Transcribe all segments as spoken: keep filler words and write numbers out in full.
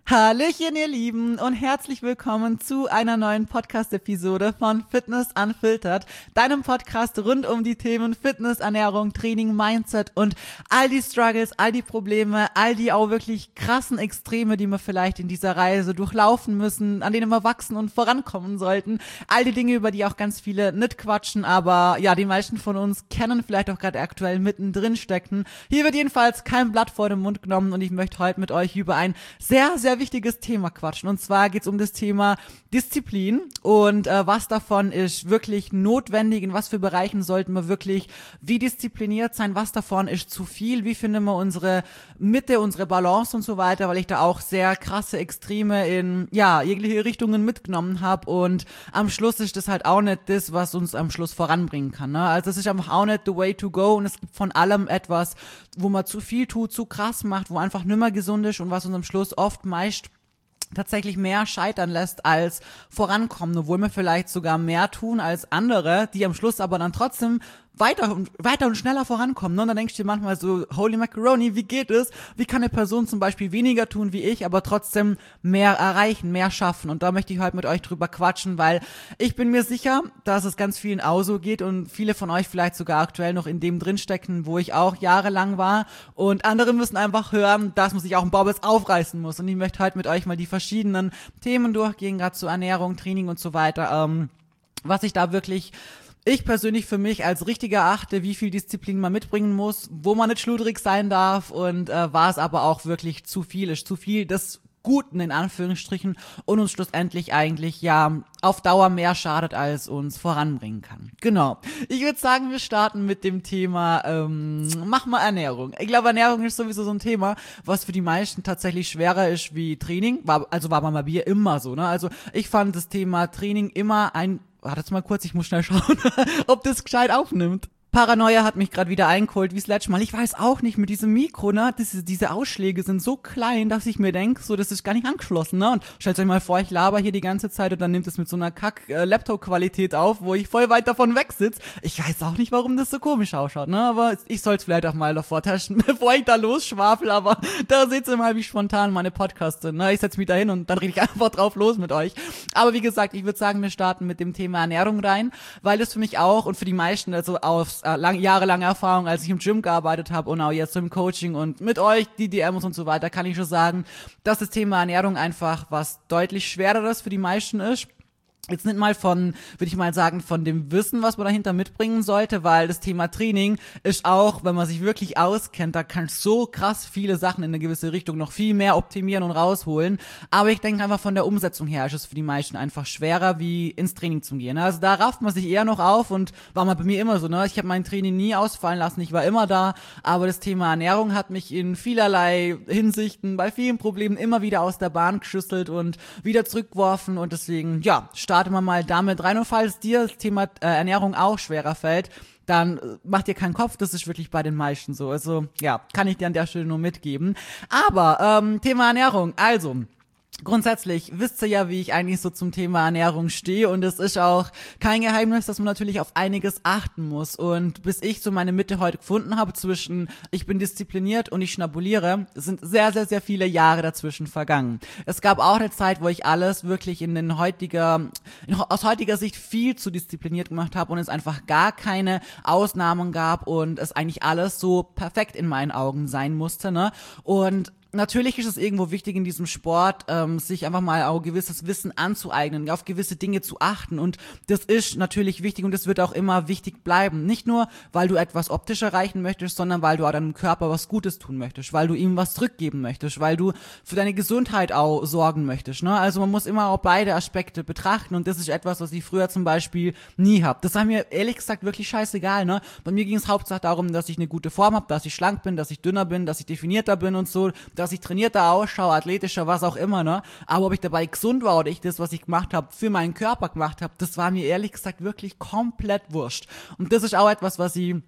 Hallöchen, ihr Lieben, und herzlich willkommen zu einer neuen Podcast-Episode von Fitness Unfiltered, deinem Podcast rund um die Themen Fitness, Ernährung, Training, Mindset und all die Struggles, all die Probleme, all die auch wirklich krassen Extreme, die wir vielleicht in dieser Reise durchlaufen müssen, an denen wir wachsen und vorankommen sollten. All die Dinge, über die auch ganz viele nicht quatschen, aber ja, die meisten von uns kennen, vielleicht auch gerade aktuell mittendrin stecken. Hier wird jedenfalls kein Blatt vor den Mund genommen und ich möchte heute mit euch über ein sehr, sehr wichtiges Thema quatschen. Und zwar geht es um das Thema Disziplin und äh, was davon ist wirklich notwendig, in was für Bereichen sollten wir wirklich wie diszipliniert sein, was davon ist zu viel, wie finden wir unsere Mitte, unsere Balance und so weiter, weil ich da auch sehr krasse Extreme in ja jegliche Richtungen mitgenommen habe und am Schluss ist das halt auch nicht das, was uns am Schluss voranbringen kann. Ne? Also es ist einfach auch nicht the way to go und es gibt von allem etwas, wo man zu viel tut, zu krass macht, wo einfach nimmer gesund ist und was uns am Schluss oft meist tatsächlich mehr scheitern lässt als vorankommen, obwohl wir vielleicht sogar mehr tun als andere, die am Schluss aber dann trotzdem weiter und weiter und schneller vorankommen. Ne? Und dann denkst du dir manchmal so, holy macaroni, wie geht es? Wie kann eine Person zum Beispiel weniger tun wie ich, aber trotzdem mehr erreichen, mehr schaffen? Und da möchte ich heute mit euch drüber quatschen, weil ich bin mir sicher, dass es ganz vielen auch so geht und viele von euch vielleicht sogar aktuell noch in dem drinstecken, wo ich auch jahrelang war. Und andere müssen einfach hören, dass man sich auch ein Bobbes aufreißen muss. Und ich möchte heute mit euch mal die verschiedenen Themen durchgehen, gerade zu Ernährung, Training und so weiter, ähm, was ich da wirklich ich persönlich für mich als richtig erachte, wie viel Disziplin man mitbringen muss, wo man nicht schludrig sein darf und äh, war es aber auch wirklich zu viel ist, zu viel des Guten in Anführungsstrichen und uns schlussendlich eigentlich ja auf Dauer mehr schadet, als uns voranbringen kann. Genau. Ich würde sagen, wir starten mit dem Thema, ähm, mach mal Ernährung. Ich glaube, Ernährung ist sowieso so ein Thema, was für die meisten tatsächlich schwerer ist wie Training. War, also war bei mir immer so, ne? Also ich fand das Thema Training immer ein Wartet mal kurz, ich muss schnell schauen, ob das gescheit aufnimmt. Paranoia hat mich gerade wieder eingeholt, wie das letzte Mal. Ich weiß auch nicht, mit diesem Mikro, ne, diese, diese Ausschläge sind so klein, dass ich mir denke, so, das ist gar nicht angeschlossen, ne, und stellt euch mal vor, ich laber hier die ganze Zeit und dann nimmt es mit so einer Kack-Laptop-Qualität auf, wo ich voll weit davon weg sitze. Ich weiß auch nicht, warum das so komisch ausschaut, ne, aber ich soll es vielleicht auch mal davor testen, bevor ich da losschwafel, aber da seht ihr mal, wie spontan meine Podcasts sind, ne, ich setze mich da hin und dann rede ich einfach drauf los mit euch. Aber wie gesagt, ich würde sagen, wir starten mit dem Thema Ernährung rein, weil das für mich auch und für die meisten, also aufs Lang, jahrelange Erfahrung, als ich im Gym gearbeitet habe und auch jetzt im Coaching und mit euch, die D Ms und so weiter, kann ich schon sagen, dass das Thema Ernährung einfach was deutlich schwereres für die meisten ist. Jetzt nicht mal von, würde ich mal sagen, von dem Wissen, was man dahinter mitbringen sollte, weil das Thema Training ist auch, wenn man sich wirklich auskennt, da kann so krass viele Sachen in eine gewisse Richtung noch viel mehr optimieren und rausholen. Aber ich denke einfach von der Umsetzung her ist es für die meisten einfach schwerer, wie ins Training zu gehen. Also da rafft man sich eher noch auf und war mal bei mir immer so, ne? Ich habe mein Training nie ausfallen lassen, ich war immer da, aber das Thema Ernährung hat mich in vielerlei Hinsichten, bei vielen Problemen immer wieder aus der Bahn geschüttelt und wieder zurückgeworfen und deswegen, ja, starten wir mal damit rein. Und falls dir das Thema äh, Ernährung auch schwerer fällt, dann äh, mach dir keinen Kopf, das ist wirklich bei den meisten so. Also ja, kann ich dir an der Stelle nur mitgeben. Aber ähm, Thema Ernährung, also grundsätzlich wisst ihr ja, wie ich eigentlich so zum Thema Ernährung stehe und es ist auch kein Geheimnis, dass man natürlich auf einiges achten muss und bis ich so meine Mitte heute gefunden habe zwischen ich bin diszipliniert und ich schnabuliere, sind sehr, sehr, sehr viele Jahre dazwischen vergangen. Es gab auch eine Zeit, wo ich alles wirklich in den heutiger, in, aus heutiger Sicht viel zu diszipliniert gemacht habe und es einfach gar keine Ausnahmen gab und es eigentlich alles so perfekt in meinen Augen sein musste, ne? Und natürlich ist es irgendwo wichtig in diesem Sport, ähm, sich einfach mal auch gewisses Wissen anzueignen, auf gewisse Dinge zu achten und das ist natürlich wichtig und das wird auch immer wichtig bleiben. Nicht nur, weil du etwas optisch erreichen möchtest, sondern weil du auch deinem Körper was Gutes tun möchtest, weil du ihm was zurückgeben möchtest, weil du für deine Gesundheit auch sorgen möchtest. Ne? Also man muss immer auch beide Aspekte betrachten und das ist etwas, was ich früher zum Beispiel nie habe. Das war mir ehrlich gesagt wirklich scheißegal. Ne? Bei mir ging es hauptsächlich darum, dass ich eine gute Form habe, dass ich schlank bin, dass ich dünner bin, dass ich definierter bin und so, dass ich trainierter ausschaue, athletischer, was auch immer, ne? Aber ob ich dabei gesund war oder ich das, was ich gemacht habe, für meinen Körper gemacht habe, das war mir ehrlich gesagt wirklich komplett wurscht. Und das ist auch etwas, was ich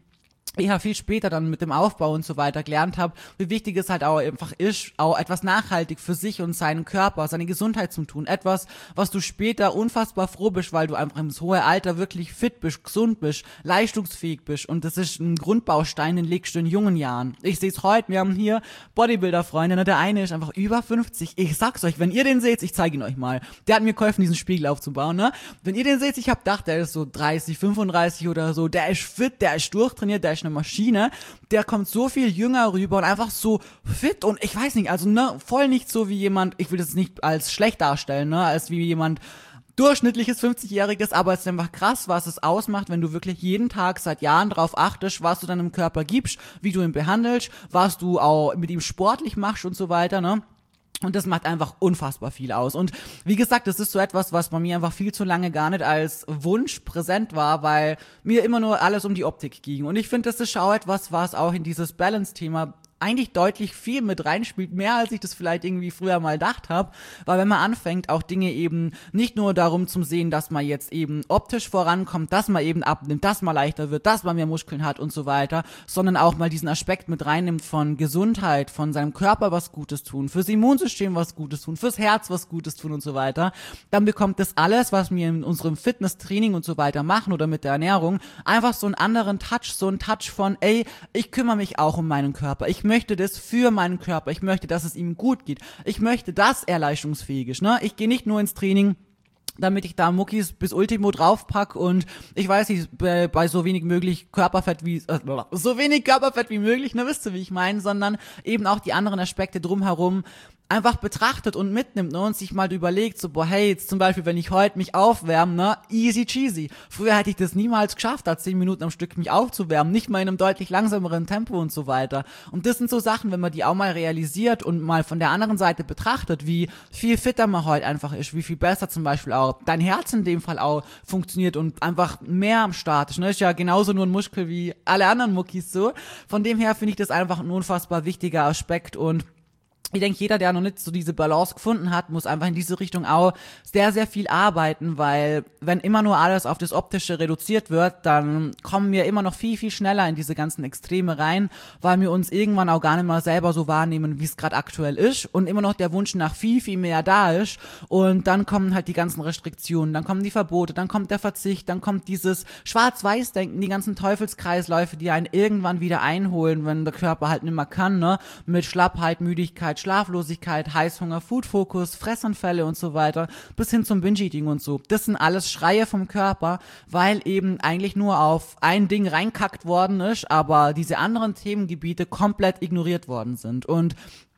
eher viel später dann mit dem Aufbau und so weiter gelernt habe, wie wichtig es halt auch einfach ist, auch etwas nachhaltig für sich und seinen Körper, seine Gesundheit zu tun. Etwas, was du später unfassbar froh bist, weil du einfach im hohen Alter wirklich fit bist, gesund bist, leistungsfähig bist. Und das ist ein Grundbaustein, den legst du in jungen Jahren. Ich sehe es heute, wir haben hier Bodybuilder-Freunde, ne? Der eine ist einfach über fünfzig. Ich sag's euch, wenn ihr den seht, ich zeige ihn euch mal. Der hat mir geholfen, diesen Spiegel aufzubauen, ne? Wenn ihr den seht, ich hab gedacht, der ist so dreißig, fünfunddreißig oder so, der ist fit, der ist durchtrainiert, der ist eine Maschine, der kommt so viel jünger rüber und einfach so fit und ich weiß nicht, also ne, voll nicht so wie jemand, ich will das nicht als schlecht darstellen, ne, als wie jemand durchschnittliches fünfzigjähriges, aber es ist einfach krass, was es ausmacht, wenn du wirklich jeden Tag seit Jahren drauf achtest, was du deinem Körper gibst, wie du ihn behandelst, was du auch mit ihm sportlich machst und so weiter, ne. Und das macht einfach unfassbar viel aus. Und wie gesagt, das ist so etwas, was bei mir einfach viel zu lange gar nicht als Wunsch präsent war, weil mir immer nur alles um die Optik ging. Und ich finde, das ist auch etwas, was auch in dieses Balance-Thema eigentlich deutlich viel mit reinspielt, mehr als ich das vielleicht irgendwie früher mal gedacht habe, weil wenn man anfängt, auch Dinge eben nicht nur darum zu sehen, dass man jetzt eben optisch vorankommt, dass man eben abnimmt, dass man leichter wird, dass man mehr Muskeln hat und so weiter, sondern auch mal diesen Aspekt mit reinnimmt von Gesundheit, von seinem Körper was Gutes tun, fürs Immunsystem was Gutes tun, fürs Herz was Gutes tun und so weiter, dann bekommt das alles, was wir in unserem Fitnesstraining und so weiter machen oder mit der Ernährung, einfach so einen anderen Touch, so einen Touch von, ey, ich kümmere mich auch um meinen Körper, ich möchte das für meinen Körper, ich möchte, dass es ihm gut geht, ich möchte, dass er leistungsfähig ist, ne? Ich gehe nicht nur ins Training, damit ich da Muckis bis Ultimo draufpack und ich weiß nicht, bei, bei so wenig möglich Körperfett wie, äh, so wenig Körperfett wie möglich, ne, wisst ihr, wie ich meine, sondern eben auch die anderen Aspekte drumherum einfach betrachtet und mitnimmt, ne, und sich mal überlegt, so, boah, hey, jetzt zum Beispiel, wenn ich heute mich aufwärme, ne, easy cheesy. Früher hätte ich das niemals geschafft, da zehn Minuten am Stück mich aufzuwärmen, nicht mal in einem deutlich langsameren Tempo und so weiter. Und das sind so Sachen, wenn man die auch mal realisiert und mal von der anderen Seite betrachtet, wie viel fitter man heute einfach ist, wie viel besser zum Beispiel auch dein Herz in dem Fall auch funktioniert und einfach mehr am Start ist, ne, ist ja genauso nur ein Muskel wie alle anderen Muckis so. Von dem her finde ich das einfach ein unfassbar wichtiger Aspekt und ich denke, jeder, der noch nicht so diese Balance gefunden hat, muss einfach in diese Richtung auch sehr, sehr viel arbeiten, weil wenn immer nur alles auf das Optische reduziert wird, dann kommen wir immer noch viel, viel schneller in diese ganzen Extreme rein, weil wir uns irgendwann auch gar nicht mal selber so wahrnehmen, wie es gerade aktuell ist und immer noch der Wunsch nach viel, viel mehr da ist und dann kommen halt die ganzen Restriktionen, dann kommen die Verbote, dann kommt der Verzicht, dann kommt dieses Schwarz-Weiß-Denken, die ganzen Teufelskreisläufe, die einen irgendwann wieder einholen, wenn der Körper halt nicht mehr kann, ne, mit Schlappheit, Müdigkeit, Schlaflosigkeit, Heißhunger, Foodfokus, Fressanfälle und so weiter, bis hin zum Binge-Eating und so. Das sind alles Schreie vom Körper, weil eben eigentlich nur auf ein Ding reinkackt worden ist, aber diese anderen Themengebiete komplett ignoriert worden sind. Und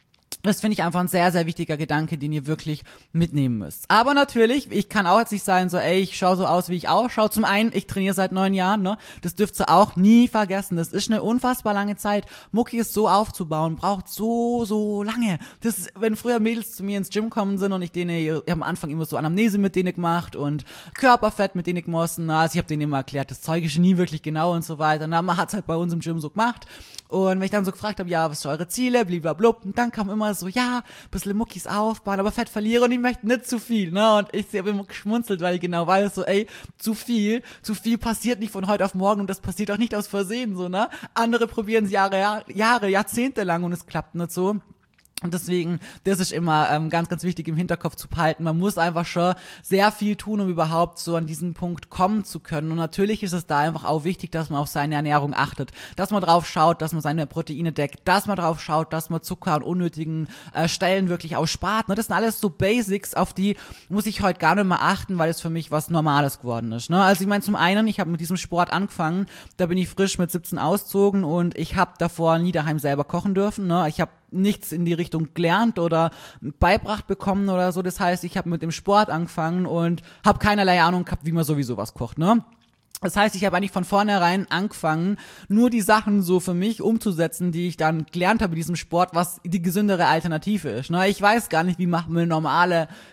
das finde ich einfach ein sehr, sehr wichtiger Gedanke, den ihr wirklich mitnehmen müsst. Aber natürlich, ich kann auch jetzt nicht sagen, so, ey, ich schaue so aus, wie ich ausschaue. Zum einen, ich trainiere seit neun Jahren, ne? Das dürft ihr auch nie vergessen. Das ist eine unfassbar lange Zeit. Muckis so aufzubauen, braucht so, so lange. Das ist, wenn früher Mädels zu mir ins Gym kommen sind und ich denen, ich habe am Anfang immer so Anamnese mit denen gemacht und Körperfett mit denen gemessen. Also ich habe denen immer erklärt, das Zeug ist nie wirklich genau und so weiter. Na, man hat es halt bei uns im Gym so gemacht. Und wenn ich dann so gefragt habe, ja, was sind eure Ziele, blablabla, und dann kam immer so, ja, ein bisschen Muckis aufbauen, aber Fett verlieren und ich möchte nicht zu viel, ne, und ich habe immer geschmunzelt, weil ich genau weiß, so, ey, zu viel, zu viel passiert nicht von heute auf morgen und das passiert auch nicht aus Versehen, so, ne, andere probieren es Jahre, Jahre, Jahrzehnte lang und es klappt nicht so. Und deswegen, das ist immer ähm, ganz, ganz wichtig im Hinterkopf zu behalten. Man muss einfach schon sehr viel tun, um überhaupt so an diesen Punkt kommen zu können. Und natürlich ist es da einfach auch wichtig, dass man auf seine Ernährung achtet. Dass man drauf schaut, dass man seine Proteine deckt. Dass man drauf schaut, dass man Zucker und unnötigen äh, Stellen wirklich ausspart. Ne? Das sind alles so Basics, auf die muss ich heute gar nicht mehr achten, weil es für mich was Normales geworden ist. Ne? Also ich meine, zum einen, ich habe mit diesem Sport angefangen. Da bin ich frisch mit siebzehn ausgezogen und ich habe davor nie daheim selber kochen dürfen. Ne? Ich habe nichts in die Richtung gelernt oder beibracht bekommen oder so. Das heißt, ich habe mit dem Sport angefangen und habe keinerlei Ahnung gehabt, wie man sowieso was kocht, ne? Das heißt, ich habe eigentlich von vornherein angefangen, nur die Sachen so für mich umzusetzen, die ich dann gelernt habe in diesem Sport, was die gesündere Alternative ist. Ne? Ich weiß gar nicht, wie macht man eine normale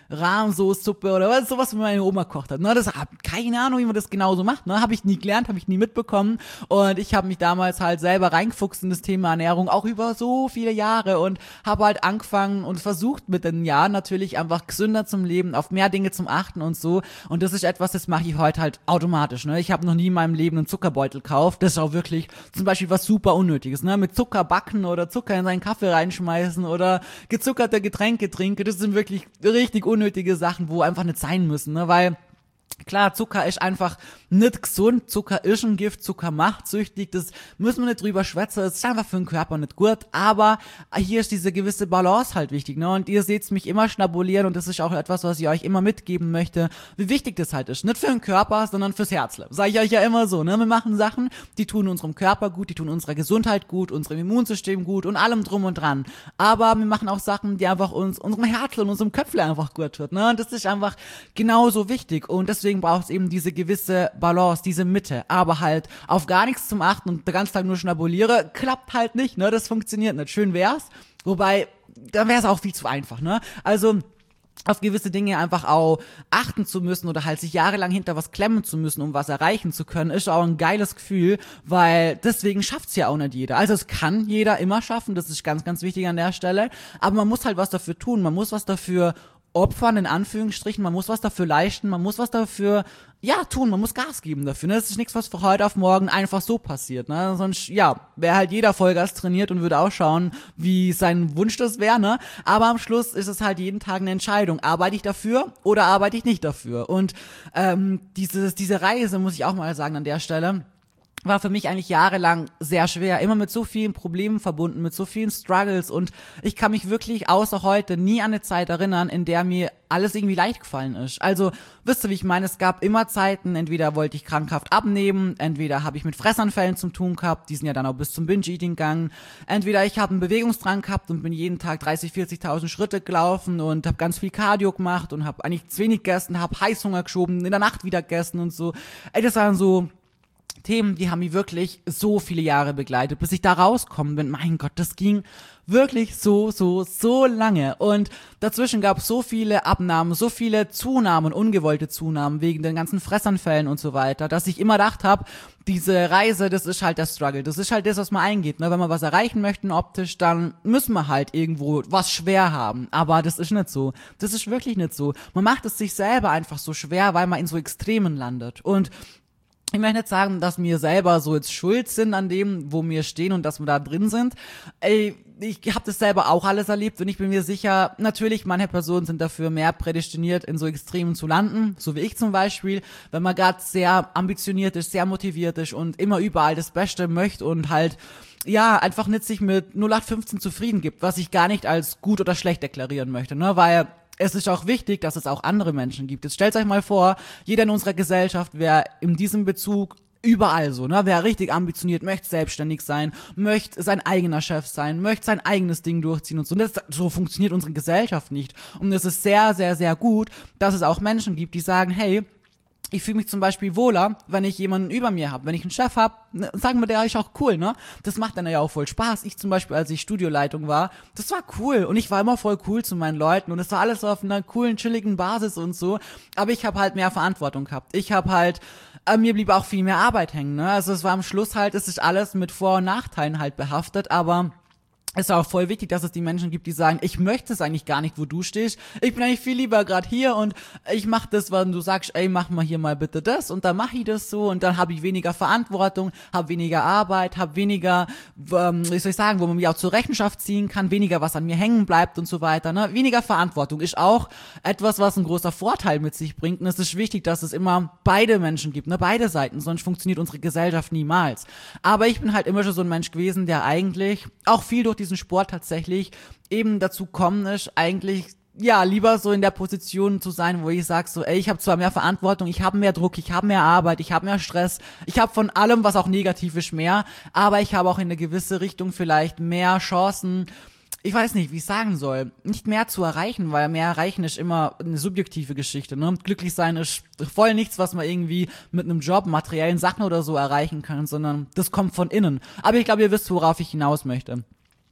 Rahmsoßsuppe oder was, sowas, wie meine Oma kocht hat. Ne? Das hab keine Ahnung, wie man das genauso macht. Ne? Habe ich nie gelernt, habe ich nie mitbekommen. Und ich habe mich damals halt selber reingefuchst in das Thema Ernährung, auch über so viele Jahre und habe halt angefangen und versucht mit den Jahren natürlich einfach gesünder zum Leben, auf mehr Dinge zum Achten und so. Und das ist etwas, das mache ich heute halt automatisch. Ne? Ich habe noch nie in meinem Leben einen Zuckerbeutel gekauft. Das ist auch wirklich zum Beispiel was super Unnötiges. Ne? Mit Zucker backen oder Zucker in seinen Kaffee reinschmeißen oder gezuckerte Getränke trinken. Das sind wirklich richtig unnötige Sachen, wo einfach nicht sein müssen. Ne? Weil klar, Zucker ist einfach nicht gesund, Zucker ist ein Gift, Zucker macht süchtig, das müssen wir nicht drüber schwätzen, es ist einfach für den Körper nicht gut, aber hier ist diese gewisse Balance halt wichtig, ne, und ihr seht mich immer schnabulieren und das ist auch etwas, was ich euch immer mitgeben möchte, wie wichtig das halt ist, nicht für den Körper, sondern fürs Herzle, sage ich euch ja immer so, ne, wir machen Sachen, die tun unserem Körper gut, die tun unserer Gesundheit gut, unserem Immunsystem gut und allem drum und dran, aber wir machen auch Sachen, die einfach uns, unserem Herzle und unserem Köpfle einfach gut tut, ne, und das ist einfach genauso wichtig und deswegen braucht es eben diese gewisse Balance, diese Mitte, aber halt auf gar nichts zum Achten und den ganzen Tag nur schnabuliere, klappt halt nicht, ne, das funktioniert nicht. Schön wär's, wobei, dann wär's auch viel zu einfach, ne, also auf gewisse Dinge einfach auch achten zu müssen oder halt sich jahrelang hinter was klemmen zu müssen, um was erreichen zu können, ist auch ein geiles Gefühl, weil deswegen schafft's ja auch nicht jeder. Also es kann jeder immer schaffen, das ist ganz, ganz wichtig an der Stelle, aber man muss halt was dafür tun, man muss was dafür opfern, in Anführungsstrichen, man muss was dafür leisten, man muss was dafür, ja, tun, man muss Gas geben dafür, ne, das ist nichts, was von heute auf morgen einfach so passiert, ne, sonst, ja, wäre halt jeder Vollgas trainiert und würde auch schauen, wie sein Wunsch das wäre, ne, aber am Schluss ist es halt jeden Tag eine Entscheidung, arbeite ich dafür oder arbeite ich nicht dafür und, ähm, dieses, diese Reise, muss ich auch mal sagen an der Stelle, war für mich eigentlich jahrelang sehr schwer, immer mit so vielen Problemen verbunden, mit so vielen Struggles und ich kann mich wirklich außer heute nie an eine Zeit erinnern, in der mir alles irgendwie leicht gefallen ist. Also, wisst ihr, wie ich meine, es gab immer Zeiten, entweder wollte ich krankhaft abnehmen, entweder habe ich mit Fressanfällen zu tun gehabt, die sind ja dann auch bis zum Binge-Eating gegangen, entweder ich habe einen Bewegungsdrang gehabt und bin jeden Tag dreißig, vierzigtausend Schritte gelaufen und habe ganz viel Cardio gemacht und habe eigentlich zu wenig gegessen, habe Heißhunger geschoben, in der Nacht wieder gegessen und so. Ey, das waren so Themen, die haben mich wirklich so viele Jahre begleitet, bis ich da rausgekommen bin. Mein Gott, das ging wirklich so, so, so lange. Und dazwischen gab es so viele Abnahmen, so viele Zunahmen, ungewollte Zunahmen wegen den ganzen Fressanfällen und so weiter, dass ich immer gedacht habe, diese Reise, das ist halt der Struggle. Das ist halt das, was man eingeht. Ne? Wenn wir was erreichen möchten optisch, dann müssen wir halt irgendwo was schwer haben. Aber das ist nicht so. Das ist wirklich nicht so. Man macht es sich selber einfach so schwer, weil man in so Extremen landet. Und ich möchte nicht sagen, dass wir selber so jetzt schuld sind an dem, wo wir stehen und dass wir da drin sind. Ey, ich habe das selber auch alles erlebt und ich bin mir sicher, natürlich, manche Personen sind dafür mehr prädestiniert, in so Extremen zu landen, so wie ich zum Beispiel, wenn man gerade sehr ambitioniert ist, sehr motiviert ist und immer überall das Beste möchte und halt, ja, einfach nicht sich mit null acht fünfzehn zufrieden gibt, was ich gar nicht als gut oder schlecht deklarieren möchte, ne, weil es ist auch wichtig, dass es auch andere Menschen gibt. Jetzt stellt euch mal vor, jeder in unserer Gesellschaft wäre in diesem Bezug überall so, ne? Wer richtig ambitioniert, möchte selbstständig sein, möchte sein eigener Chef sein, möchte sein eigenes Ding durchziehen und so. Und das, so funktioniert unsere Gesellschaft nicht. Und es ist sehr, sehr, sehr gut, dass es auch Menschen gibt, die sagen, hey, ich fühle mich zum Beispiel wohler, wenn ich jemanden über mir habe. Wenn ich einen Chef habe, ne, sagen wir, der ist auch cool, ne? Das macht dann ja auch voll Spaß. Ich zum Beispiel, als ich Studioleitung war, das war cool. Und ich war immer voll cool zu meinen Leuten. Und es war alles so auf einer coolen, chilligen Basis und so. Aber ich habe halt mehr Verantwortung gehabt. Ich habe halt, äh, mir blieb auch viel mehr Arbeit hängen, ne? Also es war am Schluss halt, es ist alles mit Vor- und Nachteilen halt behaftet, aber es ist auch voll wichtig, dass es die Menschen gibt, die sagen, ich möchte es eigentlich gar nicht, wo du stehst. Ich bin eigentlich viel lieber gerade hier und ich mache das, wenn du sagst, ey, mach mal hier mal bitte das und dann mache ich das so und dann habe ich weniger Verantwortung, habe weniger Arbeit, habe weniger, ähm, wie soll ich sagen, wo man mich auch zur Rechenschaft ziehen kann, weniger, was an mir hängen bleibt und so weiter. Ne? Weniger Verantwortung ist auch etwas, was ein großer Vorteil mit sich bringt und es ist wichtig, dass es immer beide Menschen gibt, ne, beide Seiten, sonst funktioniert unsere Gesellschaft niemals. Aber ich bin halt immer schon so ein Mensch gewesen, der eigentlich auch viel durch die diesen Sport tatsächlich eben dazu kommen ist, eigentlich ja lieber so in der Position zu sein, wo ich sage so, ey, ich habe zwar mehr Verantwortung, ich habe mehr Druck, ich habe mehr Arbeit, ich habe mehr Stress, ich habe von allem, was auch negativ ist, mehr, aber ich habe auch in eine gewisse Richtung vielleicht mehr Chancen, ich weiß nicht, wie ich sagen soll, nicht mehr zu erreichen, weil mehr erreichen ist immer eine subjektive Geschichte, ne? Glücklich sein ist voll nichts, was man irgendwie mit einem Job, materiellen Sachen oder so erreichen kann, sondern das kommt von innen. Aber ich glaube, ihr wisst, worauf ich hinaus möchte.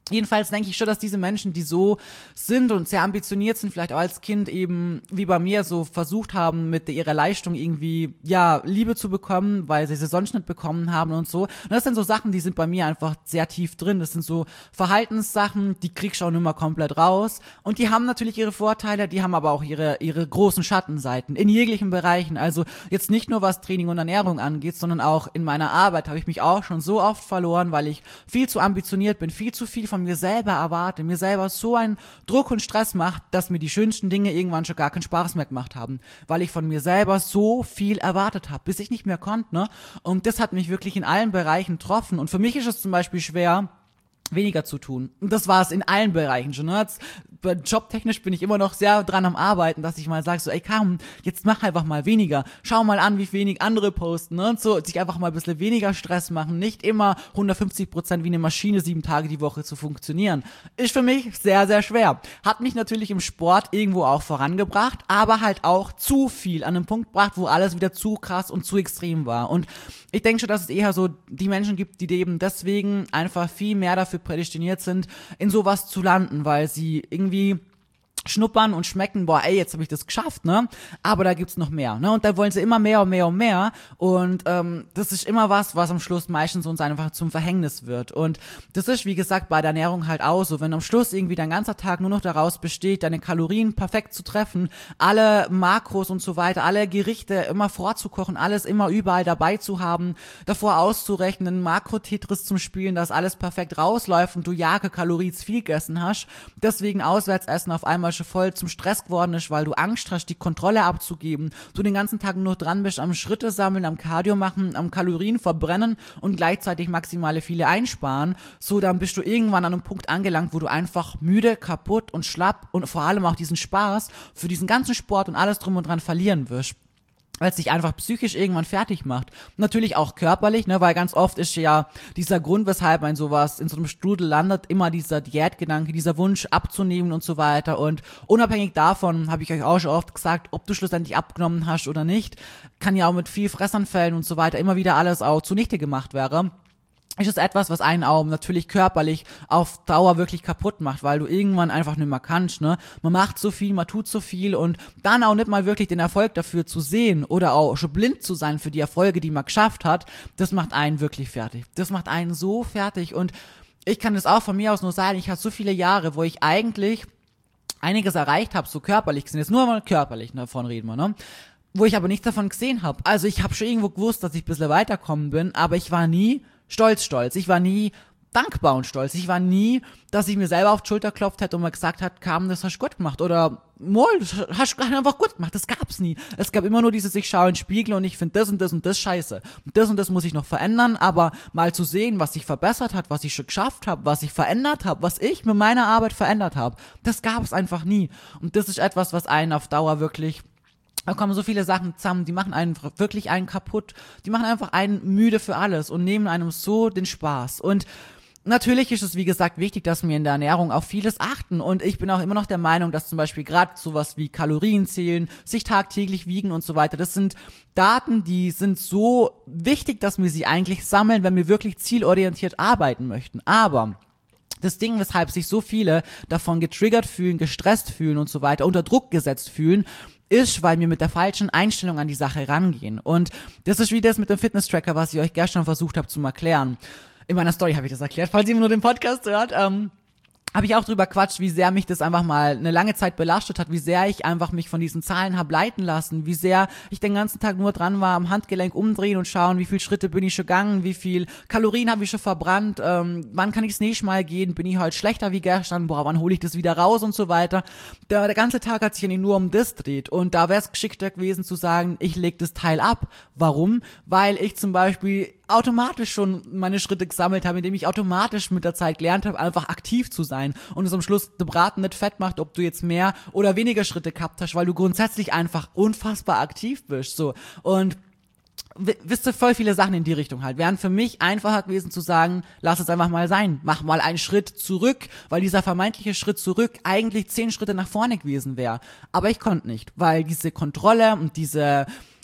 Jedenfalls denke ich schon, dass diese Menschen, die so sind und sehr ambitioniert sind, vielleicht auch als Kind eben wie bei mir so versucht haben, mit ihrer Leistung irgendwie, ja, Liebe zu bekommen, weil sie sie sonst nicht bekommen haben und so. Und das sind so Sachen, die sind bei mir einfach sehr tief drin. Das sind so Verhaltenssachen, die kriegst du auch nicht mehr komplett raus. Und die haben natürlich ihre Vorteile, die haben aber auch ihre, ihre großen Schattenseiten in jeglichen Bereichen. Also jetzt nicht nur was Training und Ernährung angeht, sondern auch in meiner Arbeit habe ich mich auch schon so oft verloren, weil ich viel zu ambitioniert bin, viel zu viel von mir selber erwarte, mir selber so einen Druck und Stress macht, dass mir die schönsten Dinge irgendwann schon gar keinen Spaß mehr gemacht haben, weil ich von mir selber so viel erwartet habe, bis ich nicht mehr konnte, ne? Und das hat mich wirklich in allen Bereichen getroffen. Und für mich ist es zum Beispiel schwer, weniger zu tun. Und das war es in allen Bereichen schon. Ne? Jetzt, jobtechnisch bin ich immer noch sehr dran am Arbeiten, dass ich mal sage, so, ey, komm, jetzt mach einfach mal weniger. Schau mal an, wie wenig andere posten, ne? Und so, sich einfach mal ein bisschen weniger Stress machen. Nicht immer hundertfünfzig Prozent wie eine Maschine sieben Tage die Woche zu funktionieren. Ist für mich sehr, sehr schwer. Hat mich natürlich im Sport irgendwo auch vorangebracht, aber halt auch zu viel an einem Punkt gebracht, wo alles wieder zu krass und zu extrem war. Und ich denke schon, dass es eher so die Menschen gibt, die eben deswegen einfach viel mehr dafür prädestiniert sind, in sowas zu landen, weil sie irgendwie schnuppern und schmecken, boah, ey, jetzt habe ich das geschafft, ne? Aber da gibt's noch mehr, ne? Und da wollen sie immer mehr und mehr und mehr. Und ähm, das ist immer was, was am Schluss meistens uns einfach zum Verhängnis wird. Und das ist, wie gesagt, bei der Ernährung halt auch so. Wenn am Schluss irgendwie dein ganzer Tag nur noch daraus besteht, deine Kalorien perfekt zu treffen, alle Makros und so weiter, alle Gerichte immer vorzukochen, alles immer überall dabei zu haben, davor auszurechnen, Makro-Tetris zum Spielen, dass alles perfekt rausläuft und du ja Kalorien viel gegessen hast, deswegen Auswärtsessen auf einmal schon voll zum Stress geworden ist, weil du Angst hast, die Kontrolle abzugeben, du den ganzen Tag nur dran bist, am Schritte sammeln, am Cardio machen, am Kalorien verbrennen und gleichzeitig maximale viele einsparen, so dann bist du irgendwann an einem Punkt angelangt, wo du einfach müde, kaputt und schlapp und vor allem auch diesen Spaß für diesen ganzen Sport und alles drum und dran verlieren wirst, weil es dich einfach psychisch irgendwann fertig macht. Natürlich auch körperlich, ne, weil ganz oft ist ja dieser Grund, weshalb man sowas in so einem Strudel landet, immer dieser Diätgedanke, dieser Wunsch abzunehmen und so weiter. Und unabhängig davon, habe ich euch auch schon oft gesagt, ob du schlussendlich abgenommen hast oder nicht, kann ja auch mit viel Fressanfällen und so weiter immer wieder alles auch zunichte gemacht werden. Ist es etwas, was einen auch natürlich körperlich auf Dauer wirklich kaputt macht, weil du irgendwann einfach nicht mehr kannst, ne? Man macht so viel, man tut so viel und dann auch nicht mal wirklich den Erfolg dafür zu sehen oder auch schon blind zu sein für die Erfolge, die man geschafft hat, das macht einen wirklich fertig. Das macht einen so fertig und ich kann das auch von mir aus nur sagen, ich hatte so viele Jahre, wo ich eigentlich einiges erreicht habe, so körperlich gesehen, jetzt nur mal körperlich, ne, davon reden wir, ne? Wo ich aber nichts davon gesehen habe. Also ich habe schon irgendwo gewusst, dass ich ein bisschen weiterkommen bin, aber ich war nie stolz, stolz. Ich war nie dankbar und stolz. Ich war nie, dass ich mir selber auf die Schulter klopft hätte und mir gesagt hat, Carmen, das hast du gut gemacht. Oder, Moll, das hast du einfach gut gemacht. Das gab's nie. Es gab immer nur dieses, ich schaue in den Spiegel und ich finde das und das und das scheiße. Und das und das muss ich noch verändern, aber mal zu sehen, was sich verbessert hat, was ich schon geschafft habe, was ich verändert habe, was ich mit meiner Arbeit verändert habe, das gab's einfach nie. Und das ist etwas, was einen auf Dauer wirklich, da kommen so viele Sachen zusammen, die machen einen wirklich einen kaputt, die machen einfach einen müde für alles und nehmen einem so den Spaß. Und natürlich ist es, wie gesagt, wichtig, dass wir in der Ernährung auf vieles achten und ich bin auch immer noch der Meinung, dass zum Beispiel gerade sowas wie Kalorien zählen, sich tagtäglich wiegen und so weiter, das sind Daten, die sind so wichtig, dass wir sie eigentlich sammeln, wenn wir wirklich zielorientiert arbeiten möchten. Aber das Ding, weshalb sich so viele davon getriggert fühlen, gestresst fühlen und so weiter, unter Druck gesetzt fühlen, ist, weil wir mit der falschen Einstellung an die Sache rangehen. Und das ist wie das mit dem Fitness-Tracker, was ich euch gestern versucht habe zu erklären. In meiner Story habe ich das erklärt, falls ihr nur den Podcast hört. Ähm, habe ich auch drüber quatscht, wie sehr mich das einfach mal eine lange Zeit belastet hat, wie sehr ich einfach mich von diesen Zahlen habe leiten lassen, wie sehr ich den ganzen Tag nur dran war, am Handgelenk umdrehen und schauen, wie viele Schritte bin ich schon gegangen, wie viel Kalorien habe ich schon verbrannt, ähm, wann kann ich das nächste Mal gehen, bin ich heute schlechter wie gestern, boah, wann hole ich das wieder raus und so weiter. Der, der ganze Tag hat sich eigentlich nur um das dreht und da wäre es geschickter gewesen zu sagen, ich lege das Teil ab. Warum? Weil ich zum Beispiel automatisch schon meine Schritte gesammelt habe, indem ich automatisch mit der Zeit gelernt habe, einfach aktiv zu sein und es am Schluss der Braten nicht fett macht, ob du jetzt mehr oder weniger Schritte gehabt hast, weil du grundsätzlich einfach unfassbar aktiv bist, so. Und wisst ihr, voll viele Sachen in die Richtung halt. Wären für mich einfacher gewesen zu sagen, lass es einfach mal sein, mach mal einen Schritt zurück, weil dieser vermeintliche Schritt zurück eigentlich zehn Schritte nach vorne gewesen wäre. Aber ich konnte nicht, weil diese Kontrolle und diese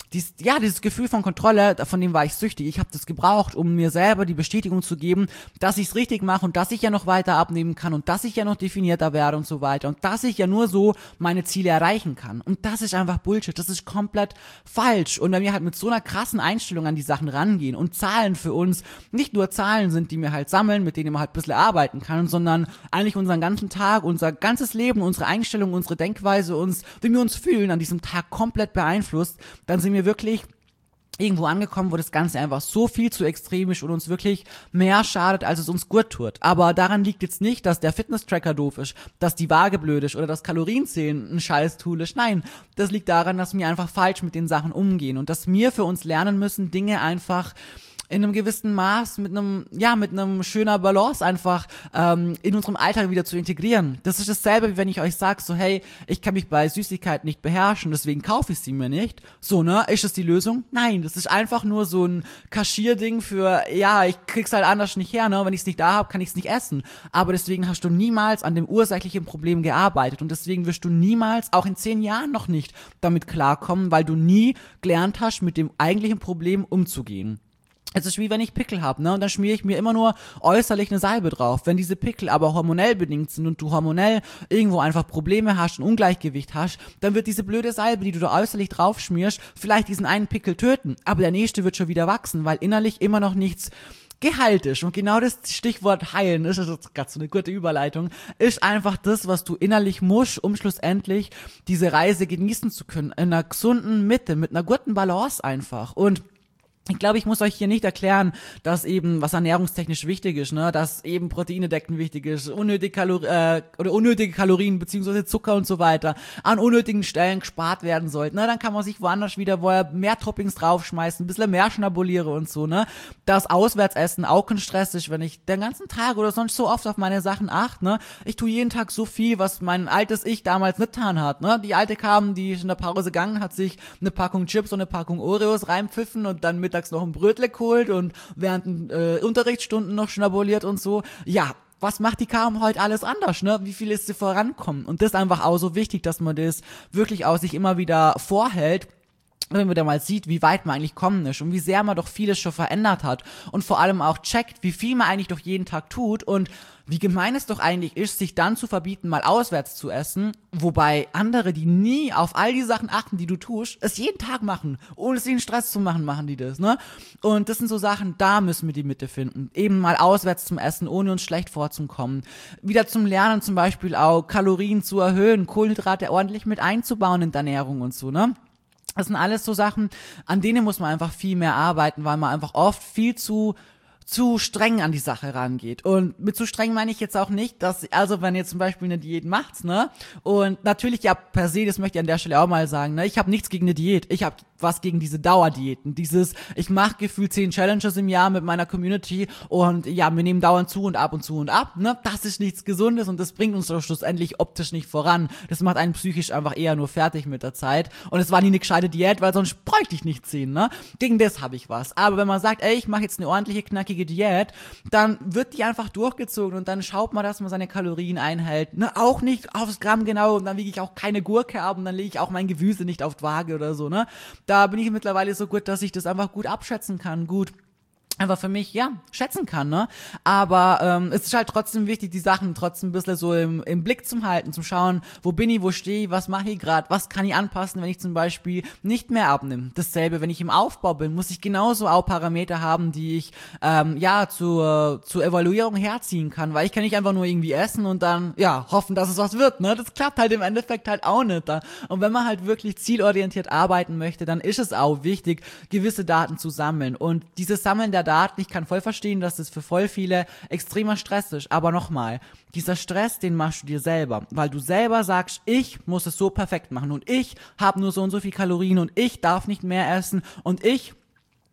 dies, ja, dieses Gefühl von Kontrolle, von dem war ich süchtig. Ich habe das gebraucht, um mir selber die Bestätigung zu geben, dass ich es richtig mache und dass ich ja noch weiter abnehmen kann und dass ich ja noch definierter werde und so weiter und dass ich ja nur so meine Ziele erreichen kann. Und das ist einfach Bullshit. Das ist komplett falsch. Und wenn wir halt mit so einer krassen Einstellung an die Sachen rangehen und Zahlen für uns nicht nur Zahlen sind, die wir halt sammeln, mit denen man halt ein bisschen arbeiten kann, sondern eigentlich unseren ganzen Tag, unser ganzes Leben, unsere Einstellung, unsere Denkweise, uns, wie wir uns fühlen, an diesem Tag komplett beeinflusst, dann sind wir wirklich irgendwo angekommen, wo das Ganze einfach so viel zu extrem ist und uns wirklich mehr schadet, als es uns gut tut. Aber daran liegt jetzt nicht, dass der Fitness-Tracker doof ist, dass die Waage blöd ist oder das Kalorienzählen ein Scheiß-Tool ist. Nein, das liegt daran, dass wir einfach falsch mit den Sachen umgehen und dass wir für uns lernen müssen, Dinge einfach in einem gewissen Maß mit einem, ja, mit einem schöner Balance einfach ähm, in unserem Alltag wieder zu integrieren. Das ist dasselbe, wie wenn ich euch sage, so hey, ich kann mich bei Süßigkeiten nicht beherrschen, deswegen kaufe ich sie mir nicht. So, ne, ist das die Lösung? Nein, das ist einfach nur so ein Kaschierding für, ja, ich krieg's halt anders nicht her, ne, wenn ich es nicht da habe, kann ich es nicht essen. Aber deswegen hast du niemals an dem ursächlichen Problem gearbeitet und deswegen wirst du niemals, auch in zehn Jahren noch nicht, damit klarkommen, weil du nie gelernt hast, mit dem eigentlichen Problem umzugehen. Es ist wie wenn ich Pickel habe, ne, und dann schmiere ich mir immer nur äußerlich eine Salbe drauf. Wenn diese Pickel aber hormonell bedingt sind und du hormonell irgendwo einfach Probleme hast, ein Ungleichgewicht hast, dann wird diese blöde Salbe, die du da äußerlich drauf schmierst, vielleicht diesen einen Pickel töten, aber der nächste wird schon wieder wachsen, weil innerlich immer noch nichts geheilt ist. Und genau das Stichwort heilen ist, das ist gerade so eine gute Überleitung, ist einfach das, was du innerlich musst, um schlussendlich diese Reise genießen zu können, in einer gesunden Mitte, mit einer guten Balance einfach. Und ich glaube, ich muss euch hier nicht erklären, dass eben, was ernährungstechnisch wichtig ist, ne, dass eben Proteine decken wichtig ist, unnötige Kalorien, äh, oder unnötige Kalorien, beziehungsweise Zucker und so weiter, an unnötigen Stellen gespart werden sollten, ne, dann kann man sich woanders wieder, wo er mehr Toppings draufschmeißen, ein bisschen mehr schnabuliere und so, ne, das Auswärtsessen auch kein Stress ist, wenn ich den ganzen Tag oder sonst so oft auf meine Sachen achte, ne, ich tue jeden Tag so viel, was mein altes Ich damals nicht getan hat, ne, die alte kam, die ist in der Pause gegangen, hat sich eine Packung Chips und eine Packung Oreos reinpfiffen und dann mittags noch ein Brötle geholt und während äh, Unterrichtsstunden noch schnabuliert und so. Ja, was macht die Kam heute alles anders, ne? Wie viel ist sie vorankommen? Und das ist einfach auch so wichtig, dass man das wirklich auch sich immer wieder vorhält, wenn man da mal sieht, wie weit man eigentlich kommen ist und wie sehr man doch vieles schon verändert hat und vor allem auch checkt, wie viel man eigentlich doch jeden Tag tut und wie gemein es doch eigentlich ist, sich dann zu verbieten, mal auswärts zu essen, wobei andere, die nie auf all die Sachen achten, die du tust, es jeden Tag machen, ohne sich einen Stress zu machen, machen die das, ne? Und das sind so Sachen, da müssen wir die Mitte finden. Eben mal auswärts zum Essen, ohne uns schlecht vorzukommen. Wieder zum Lernen zum Beispiel auch, Kalorien zu erhöhen, Kohlenhydrate ordentlich mit einzubauen in der Ernährung und so, ne? Das sind alles so Sachen, an denen muss man einfach viel mehr arbeiten, weil man einfach oft viel zu zu streng an die Sache rangeht. Und mit zu streng meine ich jetzt auch nicht, dass, also wenn ihr zum Beispiel eine Diät macht, ne, und natürlich, ja, per se, das möchte ich an der Stelle auch mal sagen, ne, ich habe nichts gegen eine Diät, ich habe was gegen diese Dauerdiäten, dieses, ich mache gefühlt zehn Challenges im Jahr mit meiner Community und ja, wir nehmen dauernd zu und ab und zu und ab, ne, das ist nichts Gesundes und das bringt uns doch schlussendlich optisch nicht voran, das macht einen psychisch einfach eher nur fertig mit der Zeit und es war nie eine gescheite Diät, weil sonst bräuchte ich nicht ziehen, ne, gegen das habe ich was, aber wenn man sagt, ey, ich mache jetzt eine ordentliche, knackige Diät, dann wird die einfach durchgezogen und dann schaut man, dass man seine Kalorien einhält, ne, auch nicht aufs Gramm genau und dann wiege ich auch keine Gurke ab und dann lege ich auch mein Gemüse nicht auf die Waage oder so, ne, da bin ich mittlerweile so gut, dass ich das einfach gut abschätzen kann, gut einfach für mich, ja, schätzen kann, ne? Aber ähm, es ist halt trotzdem wichtig, die Sachen trotzdem ein bisschen so im, im Blick zu halten, zum schauen, wo bin ich, wo stehe ich, was mache ich gerade, was kann ich anpassen, wenn ich zum Beispiel nicht mehr abnehme. Dasselbe, wenn ich im Aufbau bin, muss ich genauso auch Parameter haben, die ich, ähm, ja, zur, zur Evaluierung herziehen kann, weil ich kann nicht einfach nur irgendwie essen und dann, ja, hoffen, dass es was wird, ne? Das klappt halt im Endeffekt halt auch nicht da. Und wenn man halt wirklich zielorientiert arbeiten möchte, dann ist es auch wichtig, gewisse Daten zu sammeln. Und dieses Sammeln der Daten, ich kann voll verstehen, dass das für voll viele extremer Stress ist, aber nochmal, dieser Stress, den machst du dir selber, weil du selber sagst, ich muss es so perfekt machen und ich habe nur so und so viel Kalorien und ich darf nicht mehr essen und ich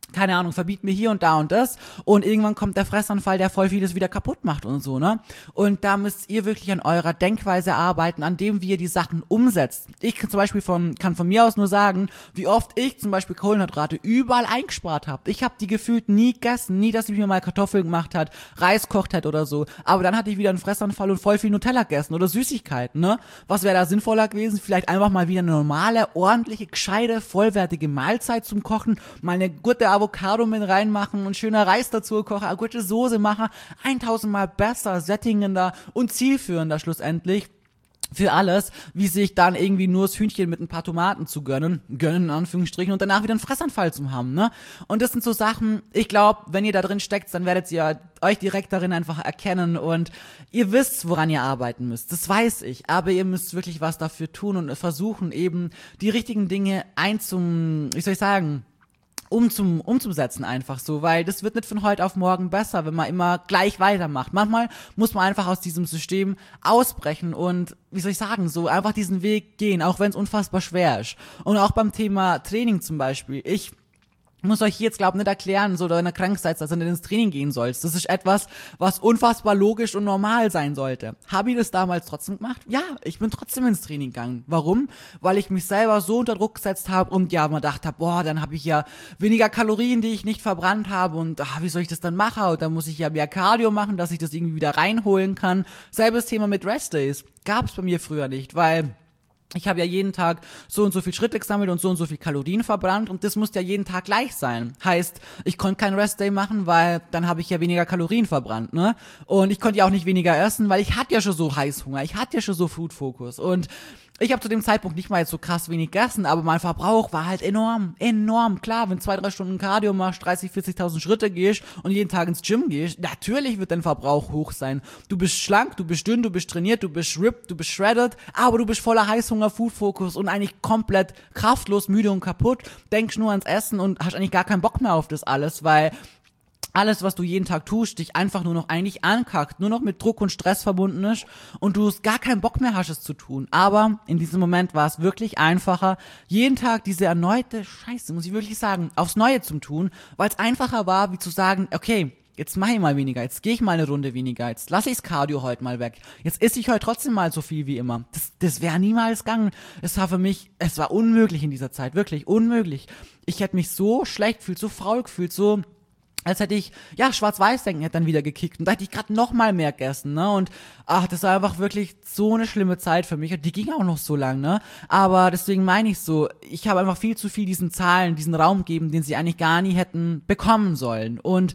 keine Ahnung, verbiet mir hier und da und das und irgendwann kommt der Fressanfall, der voll vieles wieder kaputt macht und so, ne? Und da müsst ihr wirklich an eurer Denkweise arbeiten, an dem, wie ihr die Sachen umsetzt. Ich kann zum Beispiel von, kann von mir aus nur sagen, wie oft ich zum Beispiel Kohlenhydrate überall eingespart habe. Ich habe die gefühlt nie gegessen, nie, dass ich mir mal Kartoffeln gemacht hat, Reis kocht hätte oder so. Aber dann hatte ich wieder einen Fressanfall und voll viel Nutella gegessen oder Süßigkeiten, ne? Was wäre da sinnvoller gewesen? Vielleicht einfach mal wieder eine normale, ordentliche, gescheite, vollwertige Mahlzeit zum Kochen, mal eine gute Avocado mit reinmachen und schöner Reis dazu kochen, eine gute Soße machen, tausendmal besser, sättigender und zielführender schlussendlich für alles, wie sich dann irgendwie nur das Hühnchen mit ein paar Tomaten zu gönnen, gönnen in Anführungsstrichen und danach wieder einen Fressanfall zu haben, ne? Und das sind so Sachen, ich glaube, wenn ihr da drin steckt, dann werdet ihr euch direkt darin einfach erkennen und ihr wisst, woran ihr arbeiten müsst. Das weiß ich, aber ihr müsst wirklich was dafür tun und versuchen eben die richtigen Dinge einzum, wie soll ich sagen, Um zum, umzusetzen einfach so, weil das wird nicht von heute auf morgen besser, wenn man immer gleich weitermacht. Manchmal muss man einfach aus diesem System ausbrechen und, wie soll ich sagen, so einfach diesen Weg gehen, auch wenn es unfassbar schwer ist. Und auch beim Thema Training zum Beispiel. Ich muss euch jetzt, glaube ich, nicht erklären, so, wenn ihr krank seid, dass ihr nicht ins Training gehen sollst. Das ist etwas, was unfassbar logisch und normal sein sollte. Habe ich das damals trotzdem gemacht? Ja, ich bin trotzdem ins Training gegangen. Warum? Weil ich mich selber so unter Druck gesetzt habe und ja, man dachte, boah, dann habe ich ja weniger Kalorien, die ich nicht verbrannt habe und ach, wie soll ich das dann machen? Und dann muss ich ja mehr Cardio machen, dass ich das irgendwie wieder reinholen kann. Selbes Thema mit Rest Days. Gab es bei mir früher nicht, weil ich habe ja jeden Tag so und so viel Schritte gesammelt und so und so viel Kalorien verbrannt und das muss ja jeden Tag gleich sein. Heißt, ich konnte keinen Restday machen, weil dann habe ich ja weniger Kalorien verbrannt, ne? Und ich konnte ja auch nicht weniger essen, weil ich hatte ja schon so Heißhunger, ich hatte ja schon so Food-Fokus und ich habe zu dem Zeitpunkt nicht mal jetzt so krass wenig gegessen, aber mein Verbrauch war halt enorm, enorm. Klar, wenn zwei, drei Stunden Cardio machst, dreißig, vierzigtausend Schritte gehst und jeden Tag ins Gym gehst, natürlich wird dein Verbrauch hoch sein. Du bist schlank, du bist dünn, du bist trainiert, du bist ripped, du bist shredded, aber du bist voller Heißhunger, Food-Fokus und eigentlich komplett kraftlos, müde und kaputt. Denkst nur ans Essen und hast eigentlich gar keinen Bock mehr auf das alles, weil alles, was du jeden Tag tust, dich einfach nur noch eigentlich ankackt, nur noch mit Druck und Stress verbunden ist und du gar keinen Bock mehr hast, es zu tun. Aber in diesem Moment war es wirklich einfacher, jeden Tag diese erneute Scheiße, muss ich wirklich sagen, aufs Neue zu tun, weil es einfacher war, wie zu sagen, okay, jetzt mache ich mal weniger, jetzt gehe ich mal eine Runde weniger, jetzt lasse ich das Cardio heute mal weg, jetzt esse ich heute trotzdem mal so viel wie immer. Das, das wäre niemals gegangen. Es war für mich, es war unmöglich in dieser Zeit, wirklich unmöglich. Ich hätte mich so schlecht gefühlt, so faul gefühlt, so als hätte ich, ja, Schwarz-Weiß-Denken hätte dann wieder gekickt. Und da hätte ich gerade noch mal mehr gegessen, ne? Und, ach, das war einfach wirklich so eine schlimme Zeit für mich. Und die ging auch noch so lang, ne? Aber deswegen meine ich so, ich habe einfach viel zu viel diesen Zahlen, diesen Raum gegeben, den sie eigentlich gar nie hätten bekommen sollen. Und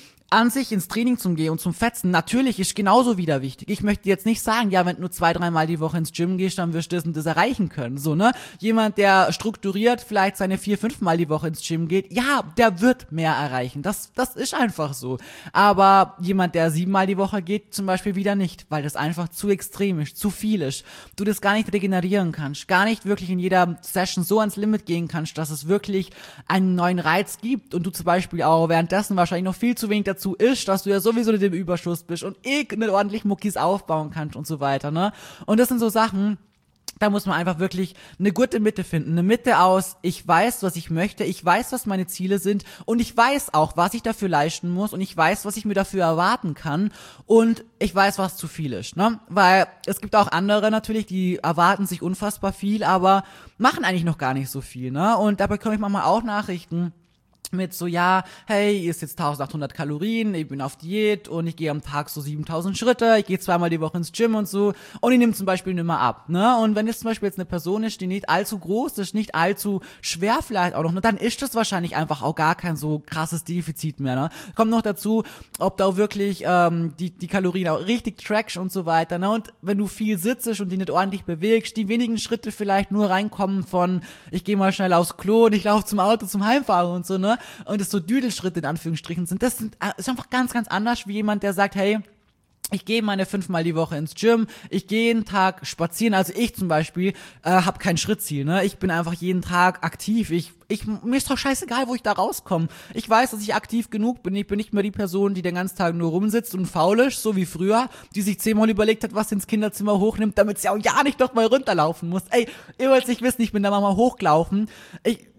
an sich ins Training zum Gehen und zum Fetzen, natürlich ist genauso wieder wichtig. Ich möchte jetzt nicht sagen, ja, wenn du nur zwei, dreimal die Woche ins Gym gehst, dann wirst du das und das erreichen können, so, ne? Jemand, der strukturiert vielleicht seine vier, fünfmal die Woche ins Gym geht, ja, der wird mehr erreichen. Das, das ist einfach so. Aber jemand, der siebenmal die Woche geht, zum Beispiel wieder nicht, weil das einfach zu extrem ist, zu viel ist. Du das gar nicht regenerieren kannst, gar nicht wirklich in jeder Session so ans Limit gehen kannst, dass es wirklich einen neuen Reiz gibt und du zum Beispiel auch währenddessen wahrscheinlich noch viel zu wenig dazu ist, dass du ja sowieso nicht im Überschuss bist und eh nicht ordentlich Muckis aufbauen kannst und so weiter, ne? Und das sind so Sachen, da muss man einfach wirklich eine gute Mitte finden. Eine Mitte aus, ich weiß, was ich möchte, ich weiß, was meine Ziele sind und ich weiß auch, was ich dafür leisten muss und ich weiß, was ich mir dafür erwarten kann und ich weiß, was zu viel ist, ne? Weil es gibt auch andere natürlich, die erwarten sich unfassbar viel, aber machen eigentlich noch gar nicht so viel, ne? Und da bekomme ich manchmal auch Nachrichten mit so, ja, hey, ihr isst jetzt eintausendachthundert Kalorien, ich bin auf Diät und ich gehe am Tag so siebentausend Schritte, ich gehe zweimal die Woche ins Gym und so und ich nehme zum Beispiel nicht mehr ab, ne? Und wenn jetzt zum Beispiel jetzt eine Person ist, die nicht allzu groß ist, nicht allzu schwer vielleicht auch noch, ne, dann ist das wahrscheinlich einfach auch gar kein so krasses Defizit mehr, ne? Kommt noch dazu, ob du auch wirklich ähm, die die Kalorien auch richtig trackst und so weiter, ne? Und wenn du viel sitzt und die nicht ordentlich bewegst, die wenigen Schritte vielleicht nur reinkommen von, ich gehe mal schnell aufs Klo und ich laufe zum Auto zum Heimfahren und so, ne? Und es so Düdelschritte in Anführungsstrichen sind, das sind, ist einfach ganz, ganz anders wie jemand, der sagt, hey, ich gehe meine fünfmal die Woche ins Gym, ich gehe jeden Tag spazieren, also ich zum Beispiel äh, habe kein Schrittziel, ne? Ich bin einfach jeden Tag aktiv, ich, ich, mir ist doch scheißegal, wo ich da rauskomme. Ich weiß, dass ich aktiv genug bin, ich bin nicht mehr die Person, die den ganzen Tag nur rumsitzt und faul ist, so wie früher, die sich zehnmal überlegt hat, was ins Kinderzimmer hochnimmt, damit sie auch ja nicht doch mal runterlaufen muss. Ey, ihr wollt nicht wissen, ich bin da mal hochgelaufen, ich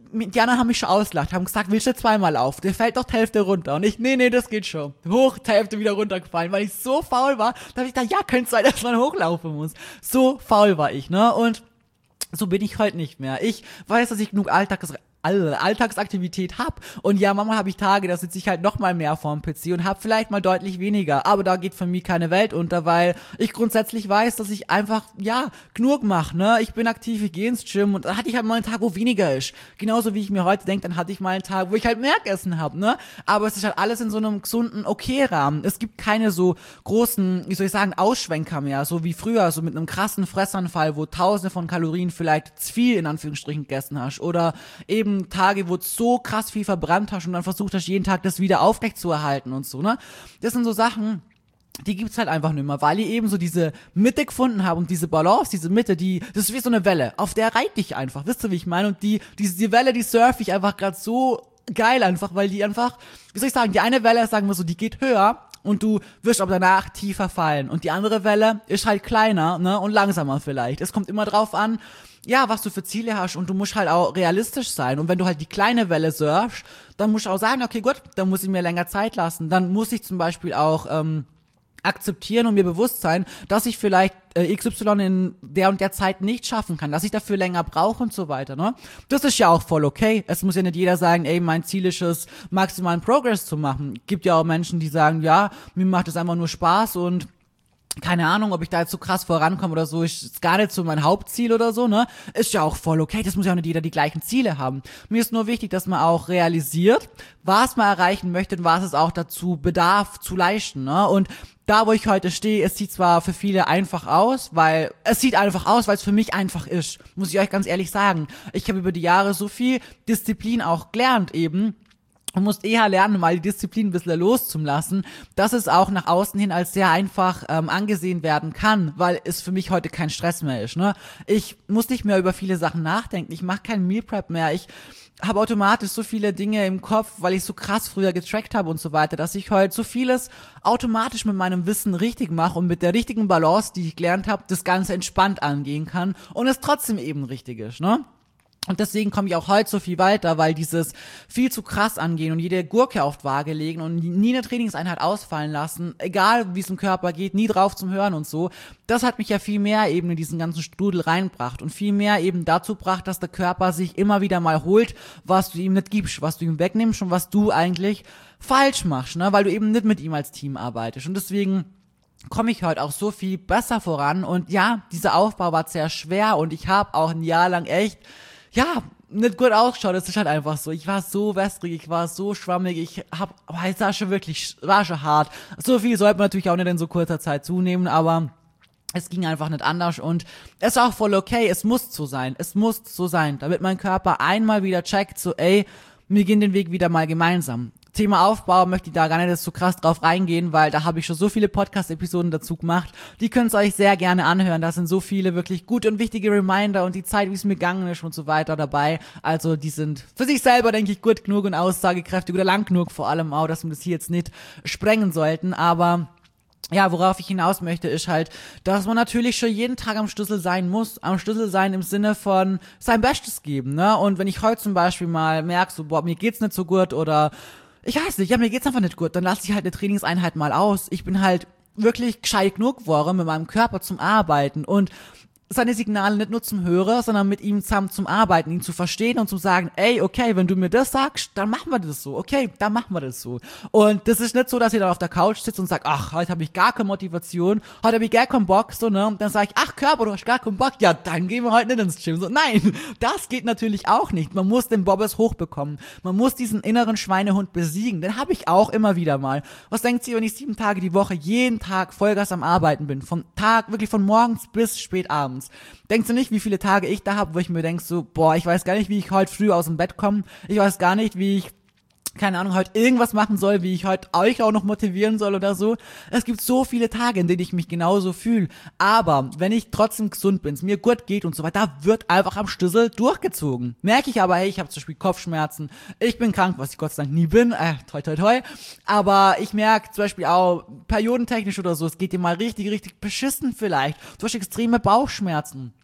die anderen haben mich schon ausgelacht, haben gesagt, willst du zweimal auf? Der fällt doch die Hälfte runter. Und ich, nee, nee, das geht schon. Hoch, die Hälfte wieder runtergefallen, weil ich so faul war, da habe ich gedacht, ja, könnte sein, dass man hochlaufen muss. So faul war ich, ne? Und so bin ich heute nicht mehr. Ich weiß, dass ich genug Alltags Alltagsaktivität hab. Und ja, manchmal habe ich Tage, da sitze ich halt noch mal mehr vorm P C und habe vielleicht mal deutlich weniger. Aber da geht für mich keine Welt unter, weil ich grundsätzlich weiß, dass ich einfach, ja, genug mache, ne? Ich bin aktiv, ich gehe ins Gym und dann hatte ich halt mal einen Tag, wo weniger ist. Genauso wie ich mir heute denke, dann hatte ich mal einen Tag, wo ich halt mehr gegessen habe, ne? Aber es ist halt alles in so einem gesunden, okay Rahmen. Es gibt keine so großen, wie soll ich sagen, Ausschwenker mehr, so wie früher, so mit einem krassen Fressanfall, wo tausende von Kalorien vielleicht zu viel in Anführungsstrichen gegessen hast. Oder eben Tage, wo du so krass viel verbrannt hast und dann versucht hast, jeden Tag das wieder aufrecht zu erhalten und so, ne? Das sind so Sachen, die gibt's halt einfach nicht mehr, weil ich eben so diese Mitte gefunden habe und diese Balance, diese Mitte, die, das ist wie so eine Welle, auf der reite ich einfach, wisst ihr, wie ich meine? Und die, die, die Welle, die surfe ich einfach gerade so geil einfach, weil die einfach, wie soll ich sagen, die eine Welle, sagen wir so, die geht höher und du wirst aber danach tiefer fallen und die andere Welle ist halt kleiner, ne, und langsamer vielleicht. Es kommt immer drauf an, ja, was du für Ziele hast und du musst halt auch realistisch sein. Und wenn du halt die kleine Welle surfst, dann musst du auch sagen, okay, gut, dann muss ich mir länger Zeit lassen. Dann muss ich zum Beispiel auch ähm, akzeptieren und mir bewusst sein, dass ich vielleicht äh, X Y in der und der Zeit nicht schaffen kann, dass ich dafür länger brauche und so weiter, ne? Das ist ja auch voll okay. Es muss ja nicht jeder sagen, ey, mein Ziel ist es, maximalen Progress zu machen. Gibt ja auch Menschen, die sagen, ja, mir macht es einfach nur Spaß und keine Ahnung, ob ich da jetzt so krass vorankomme oder so, ist gar nicht so mein Hauptziel oder so, ne? Ist ja auch voll okay, das muss ja auch nicht jeder die gleichen Ziele haben. Mir ist nur wichtig, dass man auch realisiert, was man erreichen möchte und was es auch dazu bedarf zu leisten, ne? Und da, wo ich heute stehe, es sieht zwar für viele einfach aus, weil es sieht einfach aus, weil es für mich einfach ist, muss ich euch ganz ehrlich sagen. Ich habe über die Jahre so viel Disziplin auch gelernt eben, und musst eher lernen, mal die Disziplin ein bisschen loszulassen, dass es auch nach außen hin als sehr einfach ähm, angesehen werden kann, weil es für mich heute kein Stress mehr ist, ne? Ich muss nicht mehr über viele Sachen nachdenken, ich mache keinen Meal Prep mehr, ich habe automatisch so viele Dinge im Kopf, weil ich so krass früher getrackt habe und so weiter, dass ich heute so vieles automatisch mit meinem Wissen richtig mache und mit der richtigen Balance, die ich gelernt habe, das Ganze entspannt angehen kann und es trotzdem eben richtig ist, ne? Und deswegen komme ich auch heute so viel weiter, weil dieses viel zu krass angehen und jede Gurke auf die Waage legen und nie eine Trainingseinheit ausfallen lassen, egal wie es im Körper geht, nie drauf zum Hören und so, das hat mich ja viel mehr eben in diesen ganzen Strudel reinbracht und viel mehr eben dazu bracht, dass der Körper sich immer wieder mal holt, was du ihm nicht gibst, was du ihm wegnimmst und was du eigentlich falsch machst, ne, weil du eben nicht mit ihm als Team arbeitest. Und deswegen komme ich heute auch so viel besser voran und ja, dieser Aufbau war sehr schwer und ich habe auch ein Jahr lang echt ja, nicht gut ausgeschaut, das ist halt einfach so. Ich war so wässrig, ich war so schwammig, ich hab, aber es war schon wirklich, war schon hart. So viel sollte man natürlich auch nicht in so kurzer Zeit zunehmen, aber es ging einfach nicht anders und es ist auch voll okay, es muss so sein, es muss so sein, damit mein Körper einmal wieder checkt, so ey, wir gehen den Weg wieder mal gemeinsam. Thema Aufbau möchte ich da gar nicht so krass drauf reingehen, weil da habe ich schon so viele Podcast-Episoden dazu gemacht. Die könnt ihr euch sehr gerne anhören. Da sind so viele wirklich gute und wichtige Reminder und die Zeit, wie es mir gegangen ist und so weiter dabei. Also die sind für sich selber, denke ich, gut genug und aussagekräftig oder lang genug vor allem auch, dass wir das hier jetzt nicht sprengen sollten. Aber ja, worauf ich hinaus möchte, ist halt, dass man natürlich schon jeden Tag am Schlüssel sein muss. Am Schlüssel sein im Sinne von sein Bestes geben, ne? Und wenn ich heute zum Beispiel mal merke, so, boah, mir geht's nicht so gut oder ich weiß nicht, ja, mir geht's einfach nicht gut, dann lasse ich halt eine Trainingseinheit mal aus. Ich bin halt wirklich gescheit genug geworden, mit meinem Körper zum Arbeiten und seine Signale nicht nur zum Hörer, sondern mit ihm zusammen zum Arbeiten, ihn zu verstehen und zu sagen, ey, okay, wenn du mir das sagst, dann machen wir das so, okay, dann machen wir das so. Und das ist nicht so, dass ihr dann auf der Couch sitzt und sagt, ach, heute habe ich gar keine Motivation, heute habe ich gar keinen Bock, so, ne, und dann sage ich, ach, Körper, du hast gar keinen Bock, ja, dann gehen wir heute nicht ins Gym, so, nein, das geht natürlich auch nicht, man muss den Bobbes hochbekommen, man muss diesen inneren Schweinehund besiegen, den habe ich auch immer wieder mal. Was denkt ihr, wenn ich sieben Tage die Woche jeden Tag Vollgas am Arbeiten bin, vom Tag, wirklich von morgens bis spät abends? Denkst du nicht, wie viele Tage ich da habe, wo ich mir denk so, boah, ich weiß gar nicht, wie ich heute früh aus dem Bett komme. Ich weiß gar nicht, wie ich, keine Ahnung, heute irgendwas machen soll, wie ich heute euch auch noch motivieren soll oder so. Es gibt so viele Tage, in denen ich mich genauso fühle. Aber wenn ich trotzdem gesund bin, es mir gut geht und so weiter, wird einfach am Schlüssel durchgezogen. Merke ich aber, hey, ich habe zum Beispiel Kopfschmerzen, ich bin krank, was ich Gott sei Dank nie bin, äh, toi toi toi. Aber ich merke zum Beispiel auch, periodentechnisch oder so, es geht dir mal richtig, richtig beschissen vielleicht. Du hast extreme Bauchschmerzen.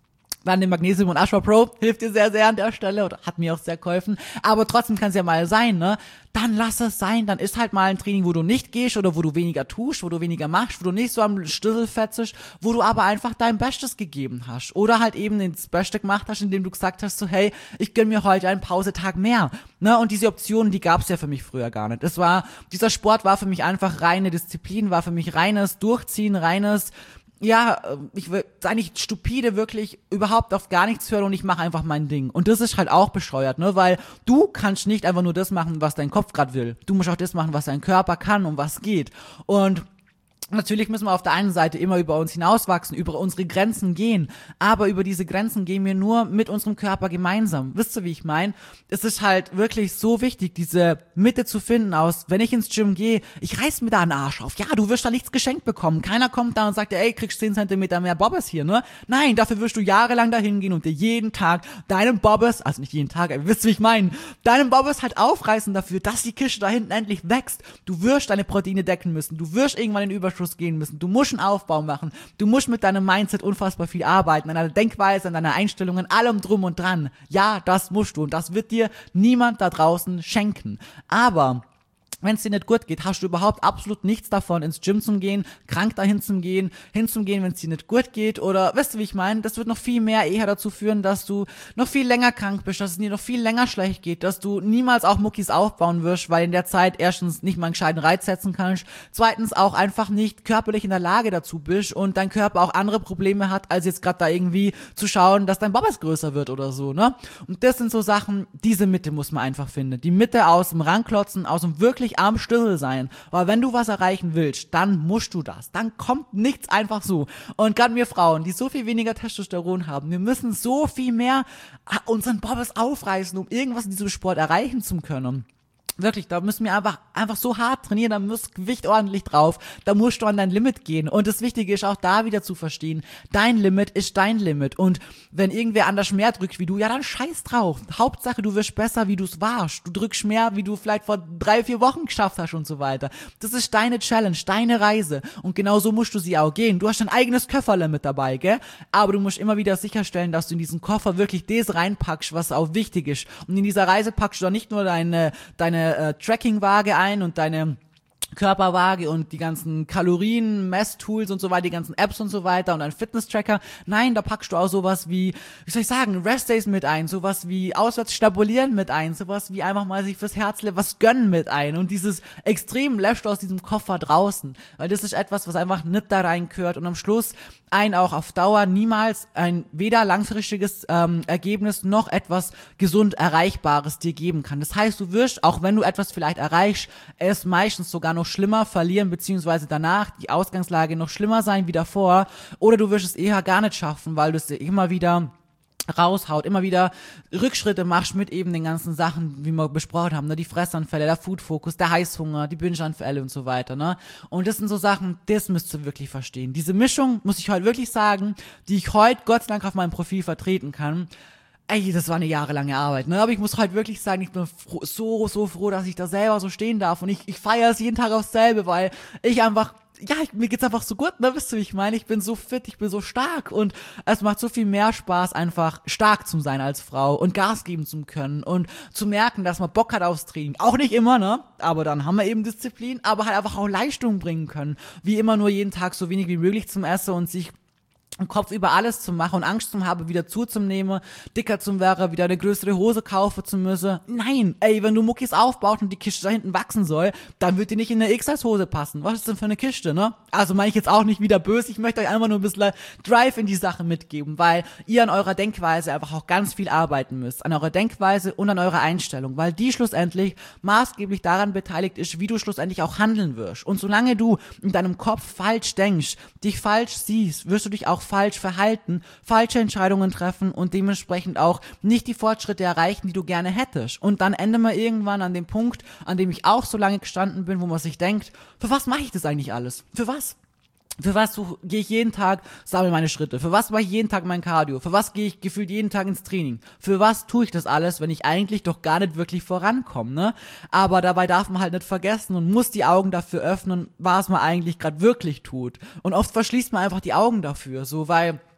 Dann den Magnesium und Ashwa Pro hilft dir sehr, sehr an der Stelle oder hat mir auch sehr geholfen. Aber trotzdem kann es ja mal sein, ne? Dann lass es sein. Dann ist halt mal ein Training, wo du nicht gehst oder wo du weniger tust, wo du weniger machst, wo du nicht so am Stüssel fetzest, wo du aber einfach dein Bestes gegeben hast. Oder halt eben ins Beste gemacht hast, indem du gesagt hast, so hey, ich gönn mir heute einen Pausetag mehr. Ne? Und diese Optionen, die gab's ja für mich früher gar nicht. Es war, dieser Sport war für mich einfach reine Disziplin, war für mich reines Durchziehen, reines ja, ich will eigentlich stupide wirklich überhaupt auf gar nichts hören und ich mache einfach mein Ding. Und das ist halt auch bescheuert, ne, weil du kannst nicht einfach nur das machen, was dein Kopf gerade will. Du musst auch das machen, was dein Körper kann und was geht. Und natürlich müssen wir auf der einen Seite immer über uns hinauswachsen, über unsere Grenzen gehen, aber über diese Grenzen gehen wir nur mit unserem Körper gemeinsam. Wisst ihr, wie ich meine? Es ist halt wirklich so wichtig, diese Mitte zu finden aus, wenn ich ins Gym gehe, ich reiß mir da einen Arsch auf. Ja, du wirst da nichts geschenkt bekommen. Keiner kommt da und sagt dir, ey, kriegst zehn Zentimeter mehr Bobbes hier, ne? Nein, dafür wirst du jahrelang dahin gehen und dir jeden Tag deinen Bobbes, also nicht jeden Tag, aber wisst ihr, wie ich meine, deinen Bobbes halt aufreißen dafür, dass die Kiste da hinten endlich wächst. Du wirst deine Proteine decken müssen. Du wirst irgendwann in den Überschuss gehen müssen. Du musst einen Aufbau machen. Du musst mit deinem Mindset unfassbar viel arbeiten, an deiner Denkweise, an deiner Einstellung, an allem drum und dran. Ja, das musst du und das wird dir niemand da draußen schenken. Aber wenn es dir nicht gut geht, hast du überhaupt absolut nichts davon, ins Gym zu gehen, krank dahin zu gehen, hinzugehen, wenn es dir nicht gut geht oder, weißt du, wie ich meine? Das wird noch viel mehr eher dazu führen, dass du noch viel länger krank bist, dass es dir noch viel länger schlecht geht, dass du niemals auch Muckis aufbauen wirst, weil in der Zeit erstens nicht mal einen gescheiten Reiz setzen kannst, zweitens auch einfach nicht körperlich in der Lage dazu bist und dein Körper auch andere Probleme hat, als jetzt gerade da irgendwie zu schauen, dass dein Bobbes größer wird oder so, ne? Und das sind so Sachen, diese Mitte muss man einfach finden. Die Mitte aus dem Ranklotzen, aus dem wirklich am Stüssel sein. Aber wenn du was erreichen willst, dann musst du das. Dann kommt nichts einfach so. Und gerade wir Frauen, die so viel weniger Testosteron haben, wir müssen so viel mehr unseren Bobbes aufreißen, um irgendwas in diesem Sport erreichen zu können. Wirklich, da müssen wir einfach, einfach so hart trainieren, da muss Gewicht ordentlich drauf, da musst du an dein Limit gehen. Und das Wichtige ist auch da wieder zu verstehen, dein Limit ist dein Limit. Und wenn irgendwer anders mehr drückt wie du, ja dann scheiß drauf. Hauptsache, du wirst besser, wie du es warst. Du drückst mehr, wie du vielleicht vor drei, vier Wochen geschafft hast und so weiter. Das ist deine Challenge, deine Reise. Und genau so musst du sie auch gehen. Du hast dein eigenes Köfferle mit dabei, gell? Aber du musst immer wieder sicherstellen, dass du in diesen Koffer wirklich das reinpackst, was auch wichtig ist. Und in dieser Reise packst du dann nicht nur deine, deine Äh, Tracking-Waage ein und deine Körperwaage und die ganzen Kalorien, Messtools und so weiter, die ganzen Apps und so weiter und ein Fitness-Tracker. Nein, da packst du auch sowas wie, wie soll ich sagen, Rest-Days mit ein, sowas wie auswärts stabulieren mit ein, sowas wie einfach mal sich fürs Herzle was gönnen mit ein und dieses Extrem lässt du aus diesem Koffer draußen, weil das ist etwas, was einfach nicht da reingehört und am Schluss ein auch auf Dauer niemals ein weder langfristiges ähm, Ergebnis noch etwas gesund Erreichbares dir geben kann. Das heißt, du wirst, auch wenn du etwas vielleicht erreichst, es meistens sogar noch schlimmer verlieren, beziehungsweise danach die Ausgangslage noch schlimmer sein wie davor, oder du wirst es eher gar nicht schaffen, weil du es dir immer wieder raushaut, immer wieder Rückschritte machst mit eben den ganzen Sachen, wie wir besprochen haben, ne, die Fressanfälle, der Food-Fokus, der Heißhunger, die Binge-Anfälle und so weiter, ne, und das sind so Sachen, das müsst ihr wirklich verstehen. Diese Mischung, muss ich heute wirklich sagen, die ich heute Gott sei Dank auf meinem Profil vertreten kann, ey, das war eine jahrelange Arbeit, ne, aber ich muss heute wirklich sagen, ich bin froh, so, so froh, dass ich da selber so stehen darf und ich, ich feiere es jeden Tag aufs selbe, weil ich einfach ja, ich, mir geht's einfach so gut, ne, wisst ihr, wie ich meine? Ich bin so fit, ich bin so stark und es macht so viel mehr Spaß, einfach stark zu sein als Frau und Gas geben zu können und zu merken, dass man Bock hat aufs Training. Auch nicht immer, ne, aber dann haben wir eben Disziplin, aber halt einfach auch Leistung bringen können. Wie immer nur jeden Tag so wenig wie möglich zum Essen und sich im Kopf über alles zu machen und Angst zu haben, wieder zuzunehmen, dicker zu werden, wieder eine größere Hose kaufen zu müssen. Nein, ey, wenn du Muckis aufbaust und die Kiste da hinten wachsen soll, dann wird die nicht in eine X S-Hose passen. Was ist denn für eine Kiste, ne? Also meine ich jetzt auch nicht wieder böse, ich möchte euch einfach nur ein bisschen Drive in die Sache mitgeben, weil ihr an eurer Denkweise einfach auch ganz viel arbeiten müsst. An eurer Denkweise und an eurer Einstellung, weil die schlussendlich maßgeblich daran beteiligt ist, wie du schlussendlich auch handeln wirst. Und solange du in deinem Kopf falsch denkst, dich falsch siehst, wirst du dich auch falsch verhalten, falsche Entscheidungen treffen und dementsprechend auch nicht die Fortschritte erreichen, die du gerne hättest. Und dann enden wir irgendwann an dem Punkt, an dem ich auch so lange gestanden bin, wo man sich denkt, für was mache ich das eigentlich alles? Für was? Für was gehe ich jeden Tag, sammle meine Schritte? Für was mache ich jeden Tag mein Cardio? Für was gehe ich gefühlt jeden Tag ins Training? Für was tue ich das alles, wenn ich eigentlich doch gar nicht wirklich vorankomme, ne? Aber dabei darf man halt nicht vergessen und muss die Augen dafür öffnen, was man eigentlich gerade wirklich tut. Und oft verschließt man einfach die Augen dafür, so, weil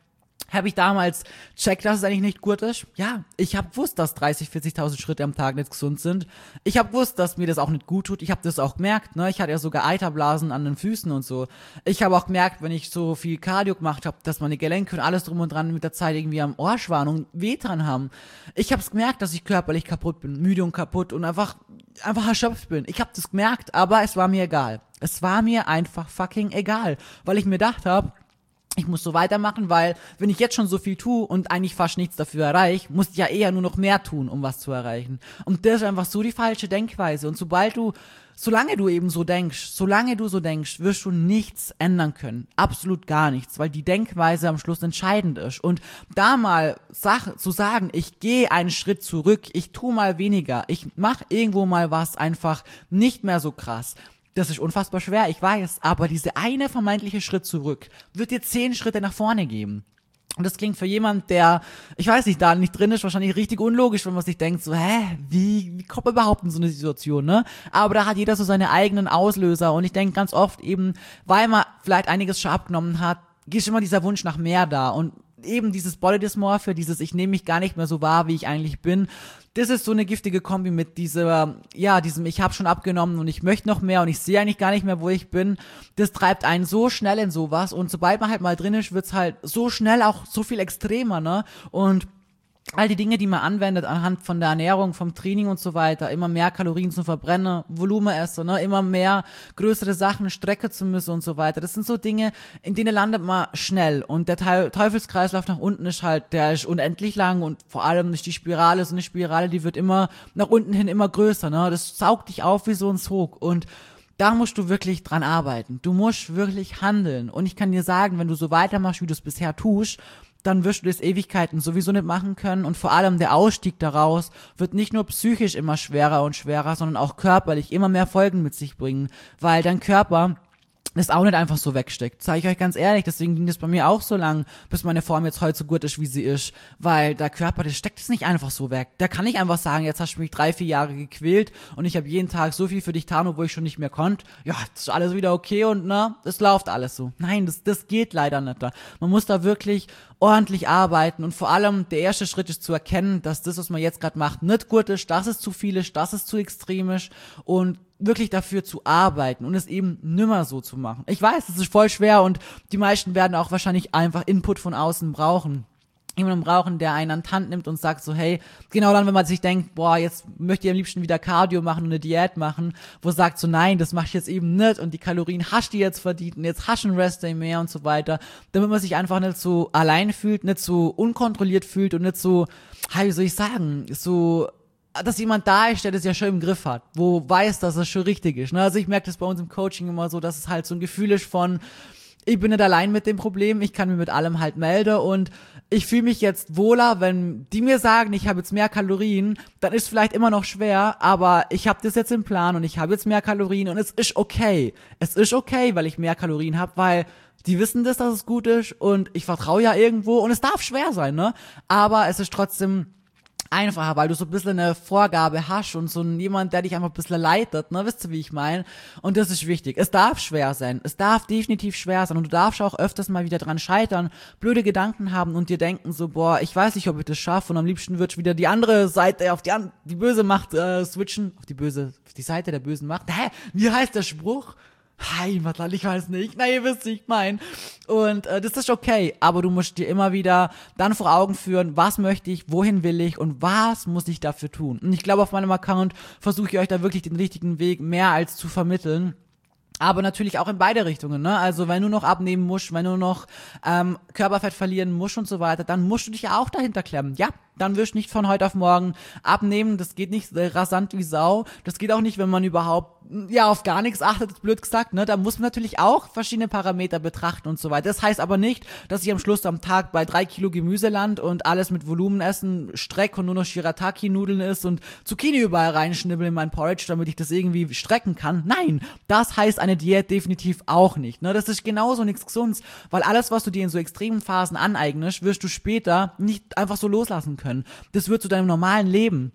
habe ich damals checkt, dass es eigentlich nicht gut ist. Ja, ich habe gewusst, dass dreißig, vierzigtausend Schritte am Tag nicht gesund sind. Ich habe gewusst, dass mir das auch nicht gut tut. Ich habe das auch gemerkt, ne? Ich hatte ja sogar Eiterblasen an den Füßen und so. Ich habe auch gemerkt, wenn ich so viel Cardio gemacht habe, dass meine Gelenke und alles drum und dran mit der Zeit irgendwie am Arsch waren und weh dran haben. Ich habe es gemerkt, dass ich körperlich kaputt bin, müde und kaputt und einfach einfach erschöpft bin. Ich habe das gemerkt, aber es war mir egal. Es war mir einfach fucking egal, weil ich mir gedacht habe, ich muss so weitermachen, weil wenn ich jetzt schon so viel tue und eigentlich fast nichts dafür erreiche, muss ich ja eher nur noch mehr tun, um was zu erreichen. Und das ist einfach so die falsche Denkweise. Und sobald du, solange du eben so denkst, solange du so denkst, wirst du nichts ändern können. Absolut gar nichts, weil die Denkweise am Schluss entscheidend ist. Und da mal sag, zu sagen, ich gehe einen Schritt zurück, ich tue mal weniger, ich mache irgendwo mal was einfach nicht mehr so krass. Das ist unfassbar schwer, ich weiß, aber diese eine vermeintliche Schritt zurück wird dir zehn Schritte nach vorne geben. Und das klingt für jemand, der, ich weiß nicht, da nicht drin ist, wahrscheinlich richtig unlogisch, wenn man sich denkt, so, hä, wie, wie kommt man überhaupt in so eine Situation, ne? Aber da hat jeder so seine eigenen Auslöser und ich denke ganz oft eben, weil man vielleicht einiges schon abgenommen hat, ist immer dieser Wunsch nach mehr da und eben dieses Body Dysmorphia, dieses ich nehme mich gar nicht mehr so wahr, wie ich eigentlich bin, das ist so eine giftige Kombi mit dieser, ja, diesem ich habe schon abgenommen und ich möchte noch mehr und ich sehe eigentlich gar nicht mehr, wo ich bin. Das treibt einen so schnell in sowas und sobald man halt mal drin ist, wird's halt so schnell auch so viel extremer, ne? Und all die Dinge, die man anwendet anhand von der Ernährung, vom Training und so weiter, immer mehr Kalorien zu verbrennen, Volumen essen, ne, immer mehr größere Sachen strecken zu müssen und so weiter. Das sind so Dinge, in denen landet man schnell und der Teufelskreislauf nach unten ist halt, der ist unendlich lang und vor allem ist die Spirale, so eine Spirale, die wird immer nach unten hin immer größer, ne, das saugt dich auf wie so ein Sog und da musst du wirklich dran arbeiten. Du musst wirklich handeln und ich kann dir sagen, wenn du so weitermachst, wie du es bisher tust, dann wirst du das Ewigkeiten sowieso nicht machen können und vor allem der Ausstieg daraus wird nicht nur psychisch immer schwerer und schwerer, sondern auch körperlich immer mehr Folgen mit sich bringen, weil dein Körper das auch nicht einfach so wegsteckt. Sage ich euch ganz ehrlich, deswegen ging das bei mir auch so lang, bis meine Form jetzt heute so gut ist, wie sie ist, weil der Körper, der steckt es nicht einfach so weg. Der kann nicht einfach sagen, jetzt hast du mich drei, vier Jahre gequält und ich habe jeden Tag so viel für dich getan, obwohl ich schon nicht mehr konnte. Ja, das ist alles wieder okay und ne, es läuft alles so. Nein, das, das geht leider nicht. Man muss da wirklich ordentlich arbeiten und vor allem der erste Schritt ist zu erkennen, dass das, was man jetzt gerade macht, nicht gut ist, dass es zu viel ist, dass es zu extrem ist und wirklich dafür zu arbeiten und es eben nimmer so zu machen. Ich weiß, es ist voll schwer und die meisten werden auch wahrscheinlich einfach Input von außen brauchen. Jemanden brauchen, der einen an die Hand nimmt und sagt so, hey, genau dann, wenn man sich denkt, boah, jetzt möchte ich am liebsten wieder Cardio machen und eine Diät machen, wo sagt so, nein, das mach ich jetzt eben nicht und die Kalorien hast du jetzt verdient und jetzt hast du einen Restday mehr und so weiter, damit man sich einfach nicht so allein fühlt, nicht so unkontrolliert fühlt und nicht so, wie soll ich sagen, so dass jemand da ist, der das ja schon im Griff hat, wo weiß, dass es schon richtig ist. Ne? Also ich merke das bei uns im Coaching immer so, dass es halt so ein Gefühl ist von, ich bin nicht allein mit dem Problem, ich kann mir mit allem halt melden und ich fühle mich jetzt wohler, wenn die mir sagen, ich habe jetzt mehr Kalorien, dann ist es vielleicht immer noch schwer, aber ich habe das jetzt im Plan und ich habe jetzt mehr Kalorien und es ist okay. Es ist okay, weil ich mehr Kalorien habe, weil die wissen das, dass es gut ist und ich vertraue ja irgendwo und es darf schwer sein, ne? Aber es ist trotzdem einfacher, weil du so ein bisschen eine Vorgabe hast und so jemand, der dich einfach ein bisschen leitet, ne, wisst ihr, wie ich meine? Und das ist wichtig. Es darf schwer sein. Es darf definitiv schwer sein und du darfst auch öfters mal wieder dran scheitern, blöde Gedanken haben und dir denken so, boah, ich weiß nicht, ob ich das schaffe und am liebsten würdest du wieder die andere Seite auf die, an- die böse Macht äh, switchen, auf die böse, auf die Seite der bösen Macht. Hä? Wie heißt der Spruch? Heimatland, ich weiß nicht. Na, ihr wisst, wie ich mein. Und äh, das ist okay, aber du musst dir immer wieder dann vor Augen führen, was möchte ich, wohin will ich und was muss ich dafür tun. Und ich glaube, auf meinem Account versuche ich euch da wirklich den richtigen Weg mehr als zu vermitteln. Aber natürlich auch in beide Richtungen, ne? Also wenn du noch abnehmen musst, wenn du noch ähm, Körperfett verlieren musst und so weiter, dann musst du dich ja auch dahinter klemmen. Ja, dann wirst du nicht von heute auf morgen abnehmen. Das geht nicht äh, rasant wie Sau. Das geht auch nicht, wenn man überhaupt ja auf gar nichts achtet, blöd gesagt, ne? Da muss man natürlich auch verschiedene Parameter betrachten und so weiter. Das heißt aber nicht, dass ich am Schluss am Tag bei drei Kilo Gemüse land und alles mit Volumen essen, streck und nur noch Shirataki-Nudeln isst und Zucchini überall reinschnibbel in mein Porridge, damit ich das irgendwie strecken kann. Nein, das heißt eine Diät definitiv auch nicht. Ne? Das ist genauso nichts Gesundes, weil alles, was du dir in so extremen Phasen aneignest, wirst du später nicht einfach so loslassen können. Das wird zu deinem normalen Leben.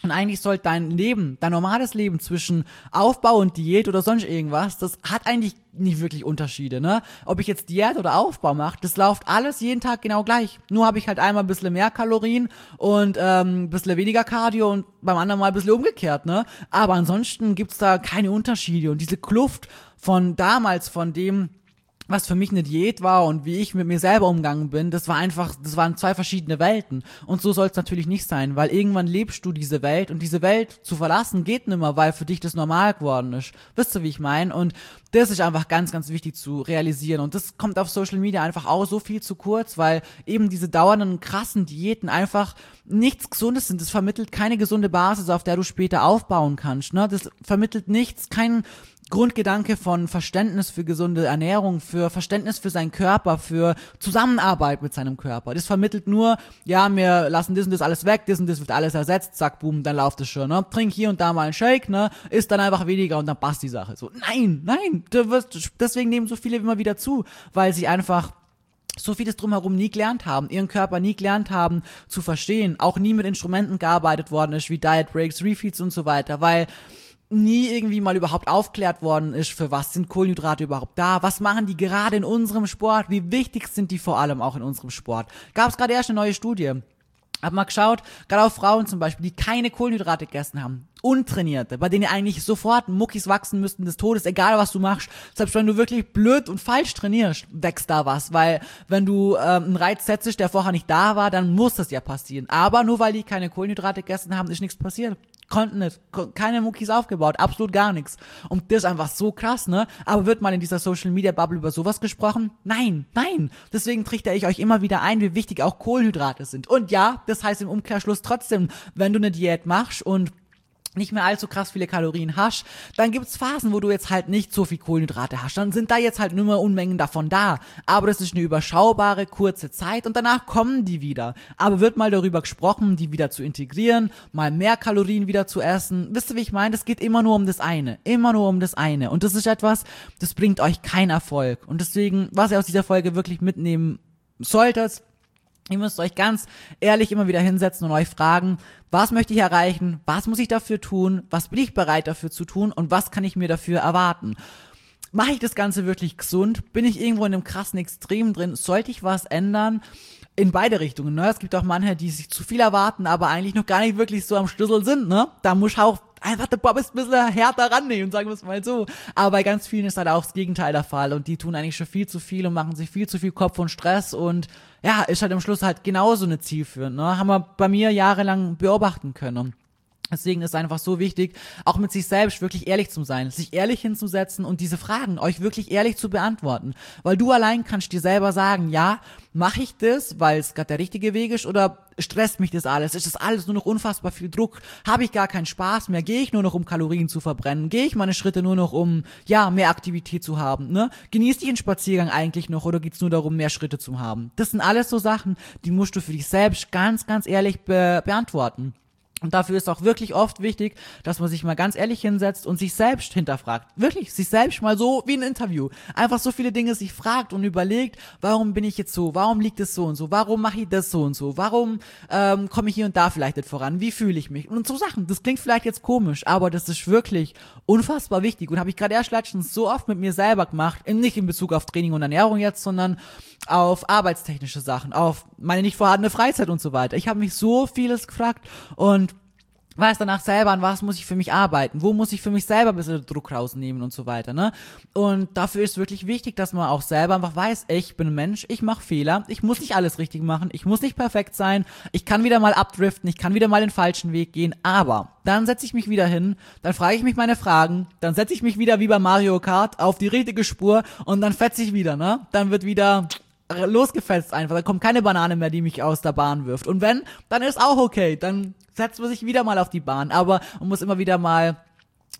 Und eigentlich sollte dein Leben, dein normales Leben zwischen Aufbau und Diät oder sonst irgendwas, das hat eigentlich nicht wirklich Unterschiede, ne? Ob ich jetzt Diät oder Aufbau mache, das läuft alles jeden Tag genau gleich. Nur habe ich halt einmal ein bisschen mehr Kalorien und ähm, ein bisschen weniger Cardio und beim anderen Mal ein bisschen umgekehrt, ne? Aber ansonsten gibt's da keine Unterschiede. Und diese Kluft von damals, von dem, was für mich eine Diät war und wie ich mit mir selber umgegangen bin, das war einfach, das waren zwei verschiedene Welten. Und so soll es natürlich nicht sein, weil irgendwann lebst du diese Welt und diese Welt zu verlassen geht nimmer, weil für dich das normal geworden ist. Wisst ihr, wie ich meine? Und das ist einfach ganz, ganz wichtig zu realisieren. Und das kommt auf Social Media einfach auch so viel zu kurz, weil eben diese dauernden, krassen Diäten einfach nichts Gesundes sind. Das vermittelt keine gesunde Basis, auf der du später aufbauen kannst, ne? Das vermittelt nichts, kein Grundgedanke von Verständnis für gesunde Ernährung, für Verständnis für seinen Körper, für Zusammenarbeit mit seinem Körper. Das vermittelt nur, ja, wir lassen das und das alles weg, das und das wird alles ersetzt, zack, boom, dann läuft es schon, ne? Trink hier und da mal einen Shake, ne? Isst dann einfach weniger und dann passt die Sache. So, nein, nein, du wirst, deswegen nehmen so viele immer wieder zu, weil sie einfach so vieles drumherum nie gelernt haben, ihren Körper nie gelernt haben zu verstehen, auch nie mit Instrumenten gearbeitet worden ist, wie Diet Breaks, Refeeds und so weiter, weil nie irgendwie mal überhaupt aufklärt worden ist, für was sind Kohlenhydrate überhaupt da, was machen die gerade in unserem Sport, wie wichtig sind die vor allem auch in unserem Sport. Gab es gerade erst eine neue Studie. Hab mal geschaut, gerade auf Frauen zum Beispiel, die keine Kohlenhydrate gegessen haben, Untrainierte, bei denen eigentlich sofort Muckis wachsen müssten des Todes, egal was du machst. Selbst wenn du wirklich blöd und falsch trainierst, wächst da was, weil wenn du ähm, einen Reiz setzt, der vorher nicht da war, dann muss das ja passieren. Aber nur weil die keine Kohlenhydrate gegessen haben, ist nichts passiert. Konnten nicht, keine Muckis aufgebaut, absolut gar nichts. Und das ist einfach so krass, ne? Aber wird mal in dieser Social Media Bubble über sowas gesprochen? Nein, nein. Deswegen trichter ich euch immer wieder ein, wie wichtig auch Kohlenhydrate sind. Und ja, das heißt im Umkehrschluss trotzdem, wenn du eine Diät machst und nicht mehr allzu krass viele Kalorien hast, dann gibt's Phasen, wo du jetzt halt nicht so viel Kohlenhydrate hast. Dann sind da jetzt halt nur mehr Unmengen davon da. Aber das ist eine überschaubare, kurze Zeit und danach kommen die wieder. Aber wird mal darüber gesprochen, die wieder zu integrieren, mal mehr Kalorien wieder zu essen. Wisst ihr, wie ich meine? Das geht immer nur um das eine. Immer nur um das eine. Und das ist etwas, das bringt euch keinen Erfolg. Und deswegen, was ihr aus dieser Folge wirklich mitnehmen solltet, ihr müsst euch ganz ehrlich immer wieder hinsetzen und euch fragen, was möchte ich erreichen, was muss ich dafür tun, was bin ich bereit dafür zu tun und was kann ich mir dafür erwarten. Mache ich das Ganze wirklich gesund? Bin ich irgendwo in einem krassen Extrem drin? Sollte ich was ändern? In beide Richtungen, ne? Es gibt auch manche, die sich zu viel erwarten, aber eigentlich noch gar nicht wirklich so am Schlüssel sind, ne? Da muss auch einfach der Bob ein bisschen härter rannehmen, sagen wir es mal so. Aber bei ganz vielen ist halt auch das Gegenteil der Fall und die tun eigentlich schon viel zu viel und machen sich viel zu viel Kopf und Stress und ja, ist halt am Schluss halt genauso eine zielführend, ne? Haben wir bei mir jahrelang beobachten können. Deswegen ist es einfach so wichtig, auch mit sich selbst wirklich ehrlich zu sein, sich ehrlich hinzusetzen und diese Fragen euch wirklich ehrlich zu beantworten. Weil du allein kannst dir selber sagen, ja, mache ich das, weil es gerade der richtige Weg ist oder stresst mich das alles? Ist das alles nur noch unfassbar viel Druck? Habe ich gar keinen Spaß mehr? Gehe ich nur noch, um Kalorien zu verbrennen? Gehe ich meine Schritte nur noch, um, ja, mehr Aktivität zu haben, ne? Genießt ich einen Spaziergang eigentlich noch oder geht's nur darum, mehr Schritte zu haben? Das sind alles so Sachen, die musst du für dich selbst ganz, ganz ehrlich be- beantworten. Und dafür ist auch wirklich oft wichtig, dass man sich mal ganz ehrlich hinsetzt und sich selbst hinterfragt. Wirklich, sich selbst mal so wie ein Interview. Einfach so viele Dinge sich fragt und überlegt, warum bin ich jetzt so? Warum liegt es so und so? Warum mache ich das so und so? Warum ähm, komme ich hier und da vielleicht nicht voran? Wie fühle ich mich? Und so Sachen. Das klingt vielleicht jetzt komisch, aber das ist wirklich unfassbar wichtig. Und habe ich gerade erst letztens so oft mit mir selber gemacht, nicht in Bezug auf Training und Ernährung jetzt, sondern auf arbeitstechnische Sachen, auf meine nicht vorhandene Freizeit und so weiter. Ich habe mich so vieles gefragt und weiß danach selber, an was muss ich für mich arbeiten, wo muss ich für mich selber ein bisschen Druck rausnehmen und so weiter, ne? Und dafür ist wirklich wichtig, dass man auch selber einfach weiß, ey, ich bin ein Mensch, ich mache Fehler, ich muss nicht alles richtig machen, ich muss nicht perfekt sein, ich kann wieder mal abdriften, ich kann wieder mal den falschen Weg gehen, aber dann setze ich mich wieder hin, dann frage ich mich meine Fragen, dann setze ich mich wieder wie bei Mario Kart auf die richtige Spur und dann fetze ich wieder, ne? Dann wird wieder losgefetzt einfach, da kommt keine Banane mehr, die mich aus der Bahn wirft. Und wenn, dann ist auch okay, dann setzt man sich wieder mal auf die Bahn, aber man muss immer wieder mal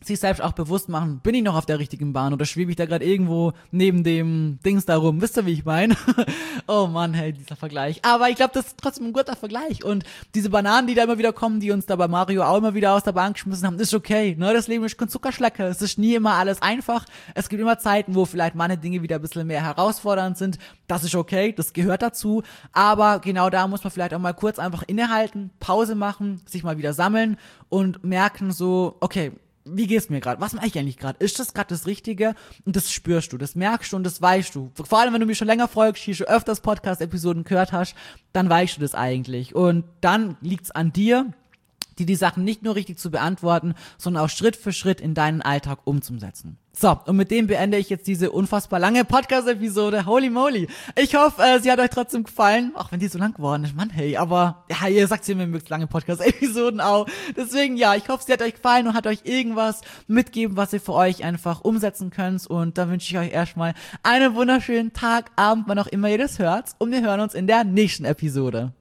sich selbst auch bewusst machen, bin ich noch auf der richtigen Bahn oder schwebe ich da gerade irgendwo neben dem Dings da rum? Wisst ihr, wie ich meine? Oh Mann, hey, dieser Vergleich. Aber ich glaube, das ist trotzdem ein guter Vergleich. Und diese Bananen, die da immer wieder kommen, die uns da bei Mario auch immer wieder aus der Bank geschmissen haben, ist okay. Ne? Das Leben ist kein Zuckerschlecker. Es ist nie immer alles einfach. Es gibt immer Zeiten, wo vielleicht manche Dinge wieder ein bisschen mehr herausfordernd sind. Das ist okay, das gehört dazu. Aber genau da muss man vielleicht auch mal kurz einfach innehalten, Pause machen, sich mal wieder sammeln und merken so, okay, wie geht's mir gerade? Was mache ich eigentlich gerade? Ist das gerade das Richtige? Und das spürst du, das merkst du und das weißt du. Vor allem, wenn du mir schon länger folgst, hier schon öfters Podcast-Episoden gehört hast, dann weißt du das eigentlich. Und dann liegt's an dir, die die Sachen nicht nur richtig zu beantworten, sondern auch Schritt für Schritt in deinen Alltag umzusetzen. So, und mit dem beende ich jetzt diese unfassbar lange Podcast-Episode. Holy moly. Ich hoffe, äh, sie hat euch trotzdem gefallen, auch wenn die so lang geworden ist. Mann, hey, aber ja, ihr sagt sie mir, mögt lange Podcast-Episoden auch. Deswegen, ja, ich hoffe, sie hat euch gefallen und hat euch irgendwas mitgeben, was ihr für euch einfach umsetzen könnt. Und dann wünsche ich euch erstmal einen wunderschönen Tag, Abend, wann auch immer ihr das hört. Und wir hören uns in der nächsten Episode.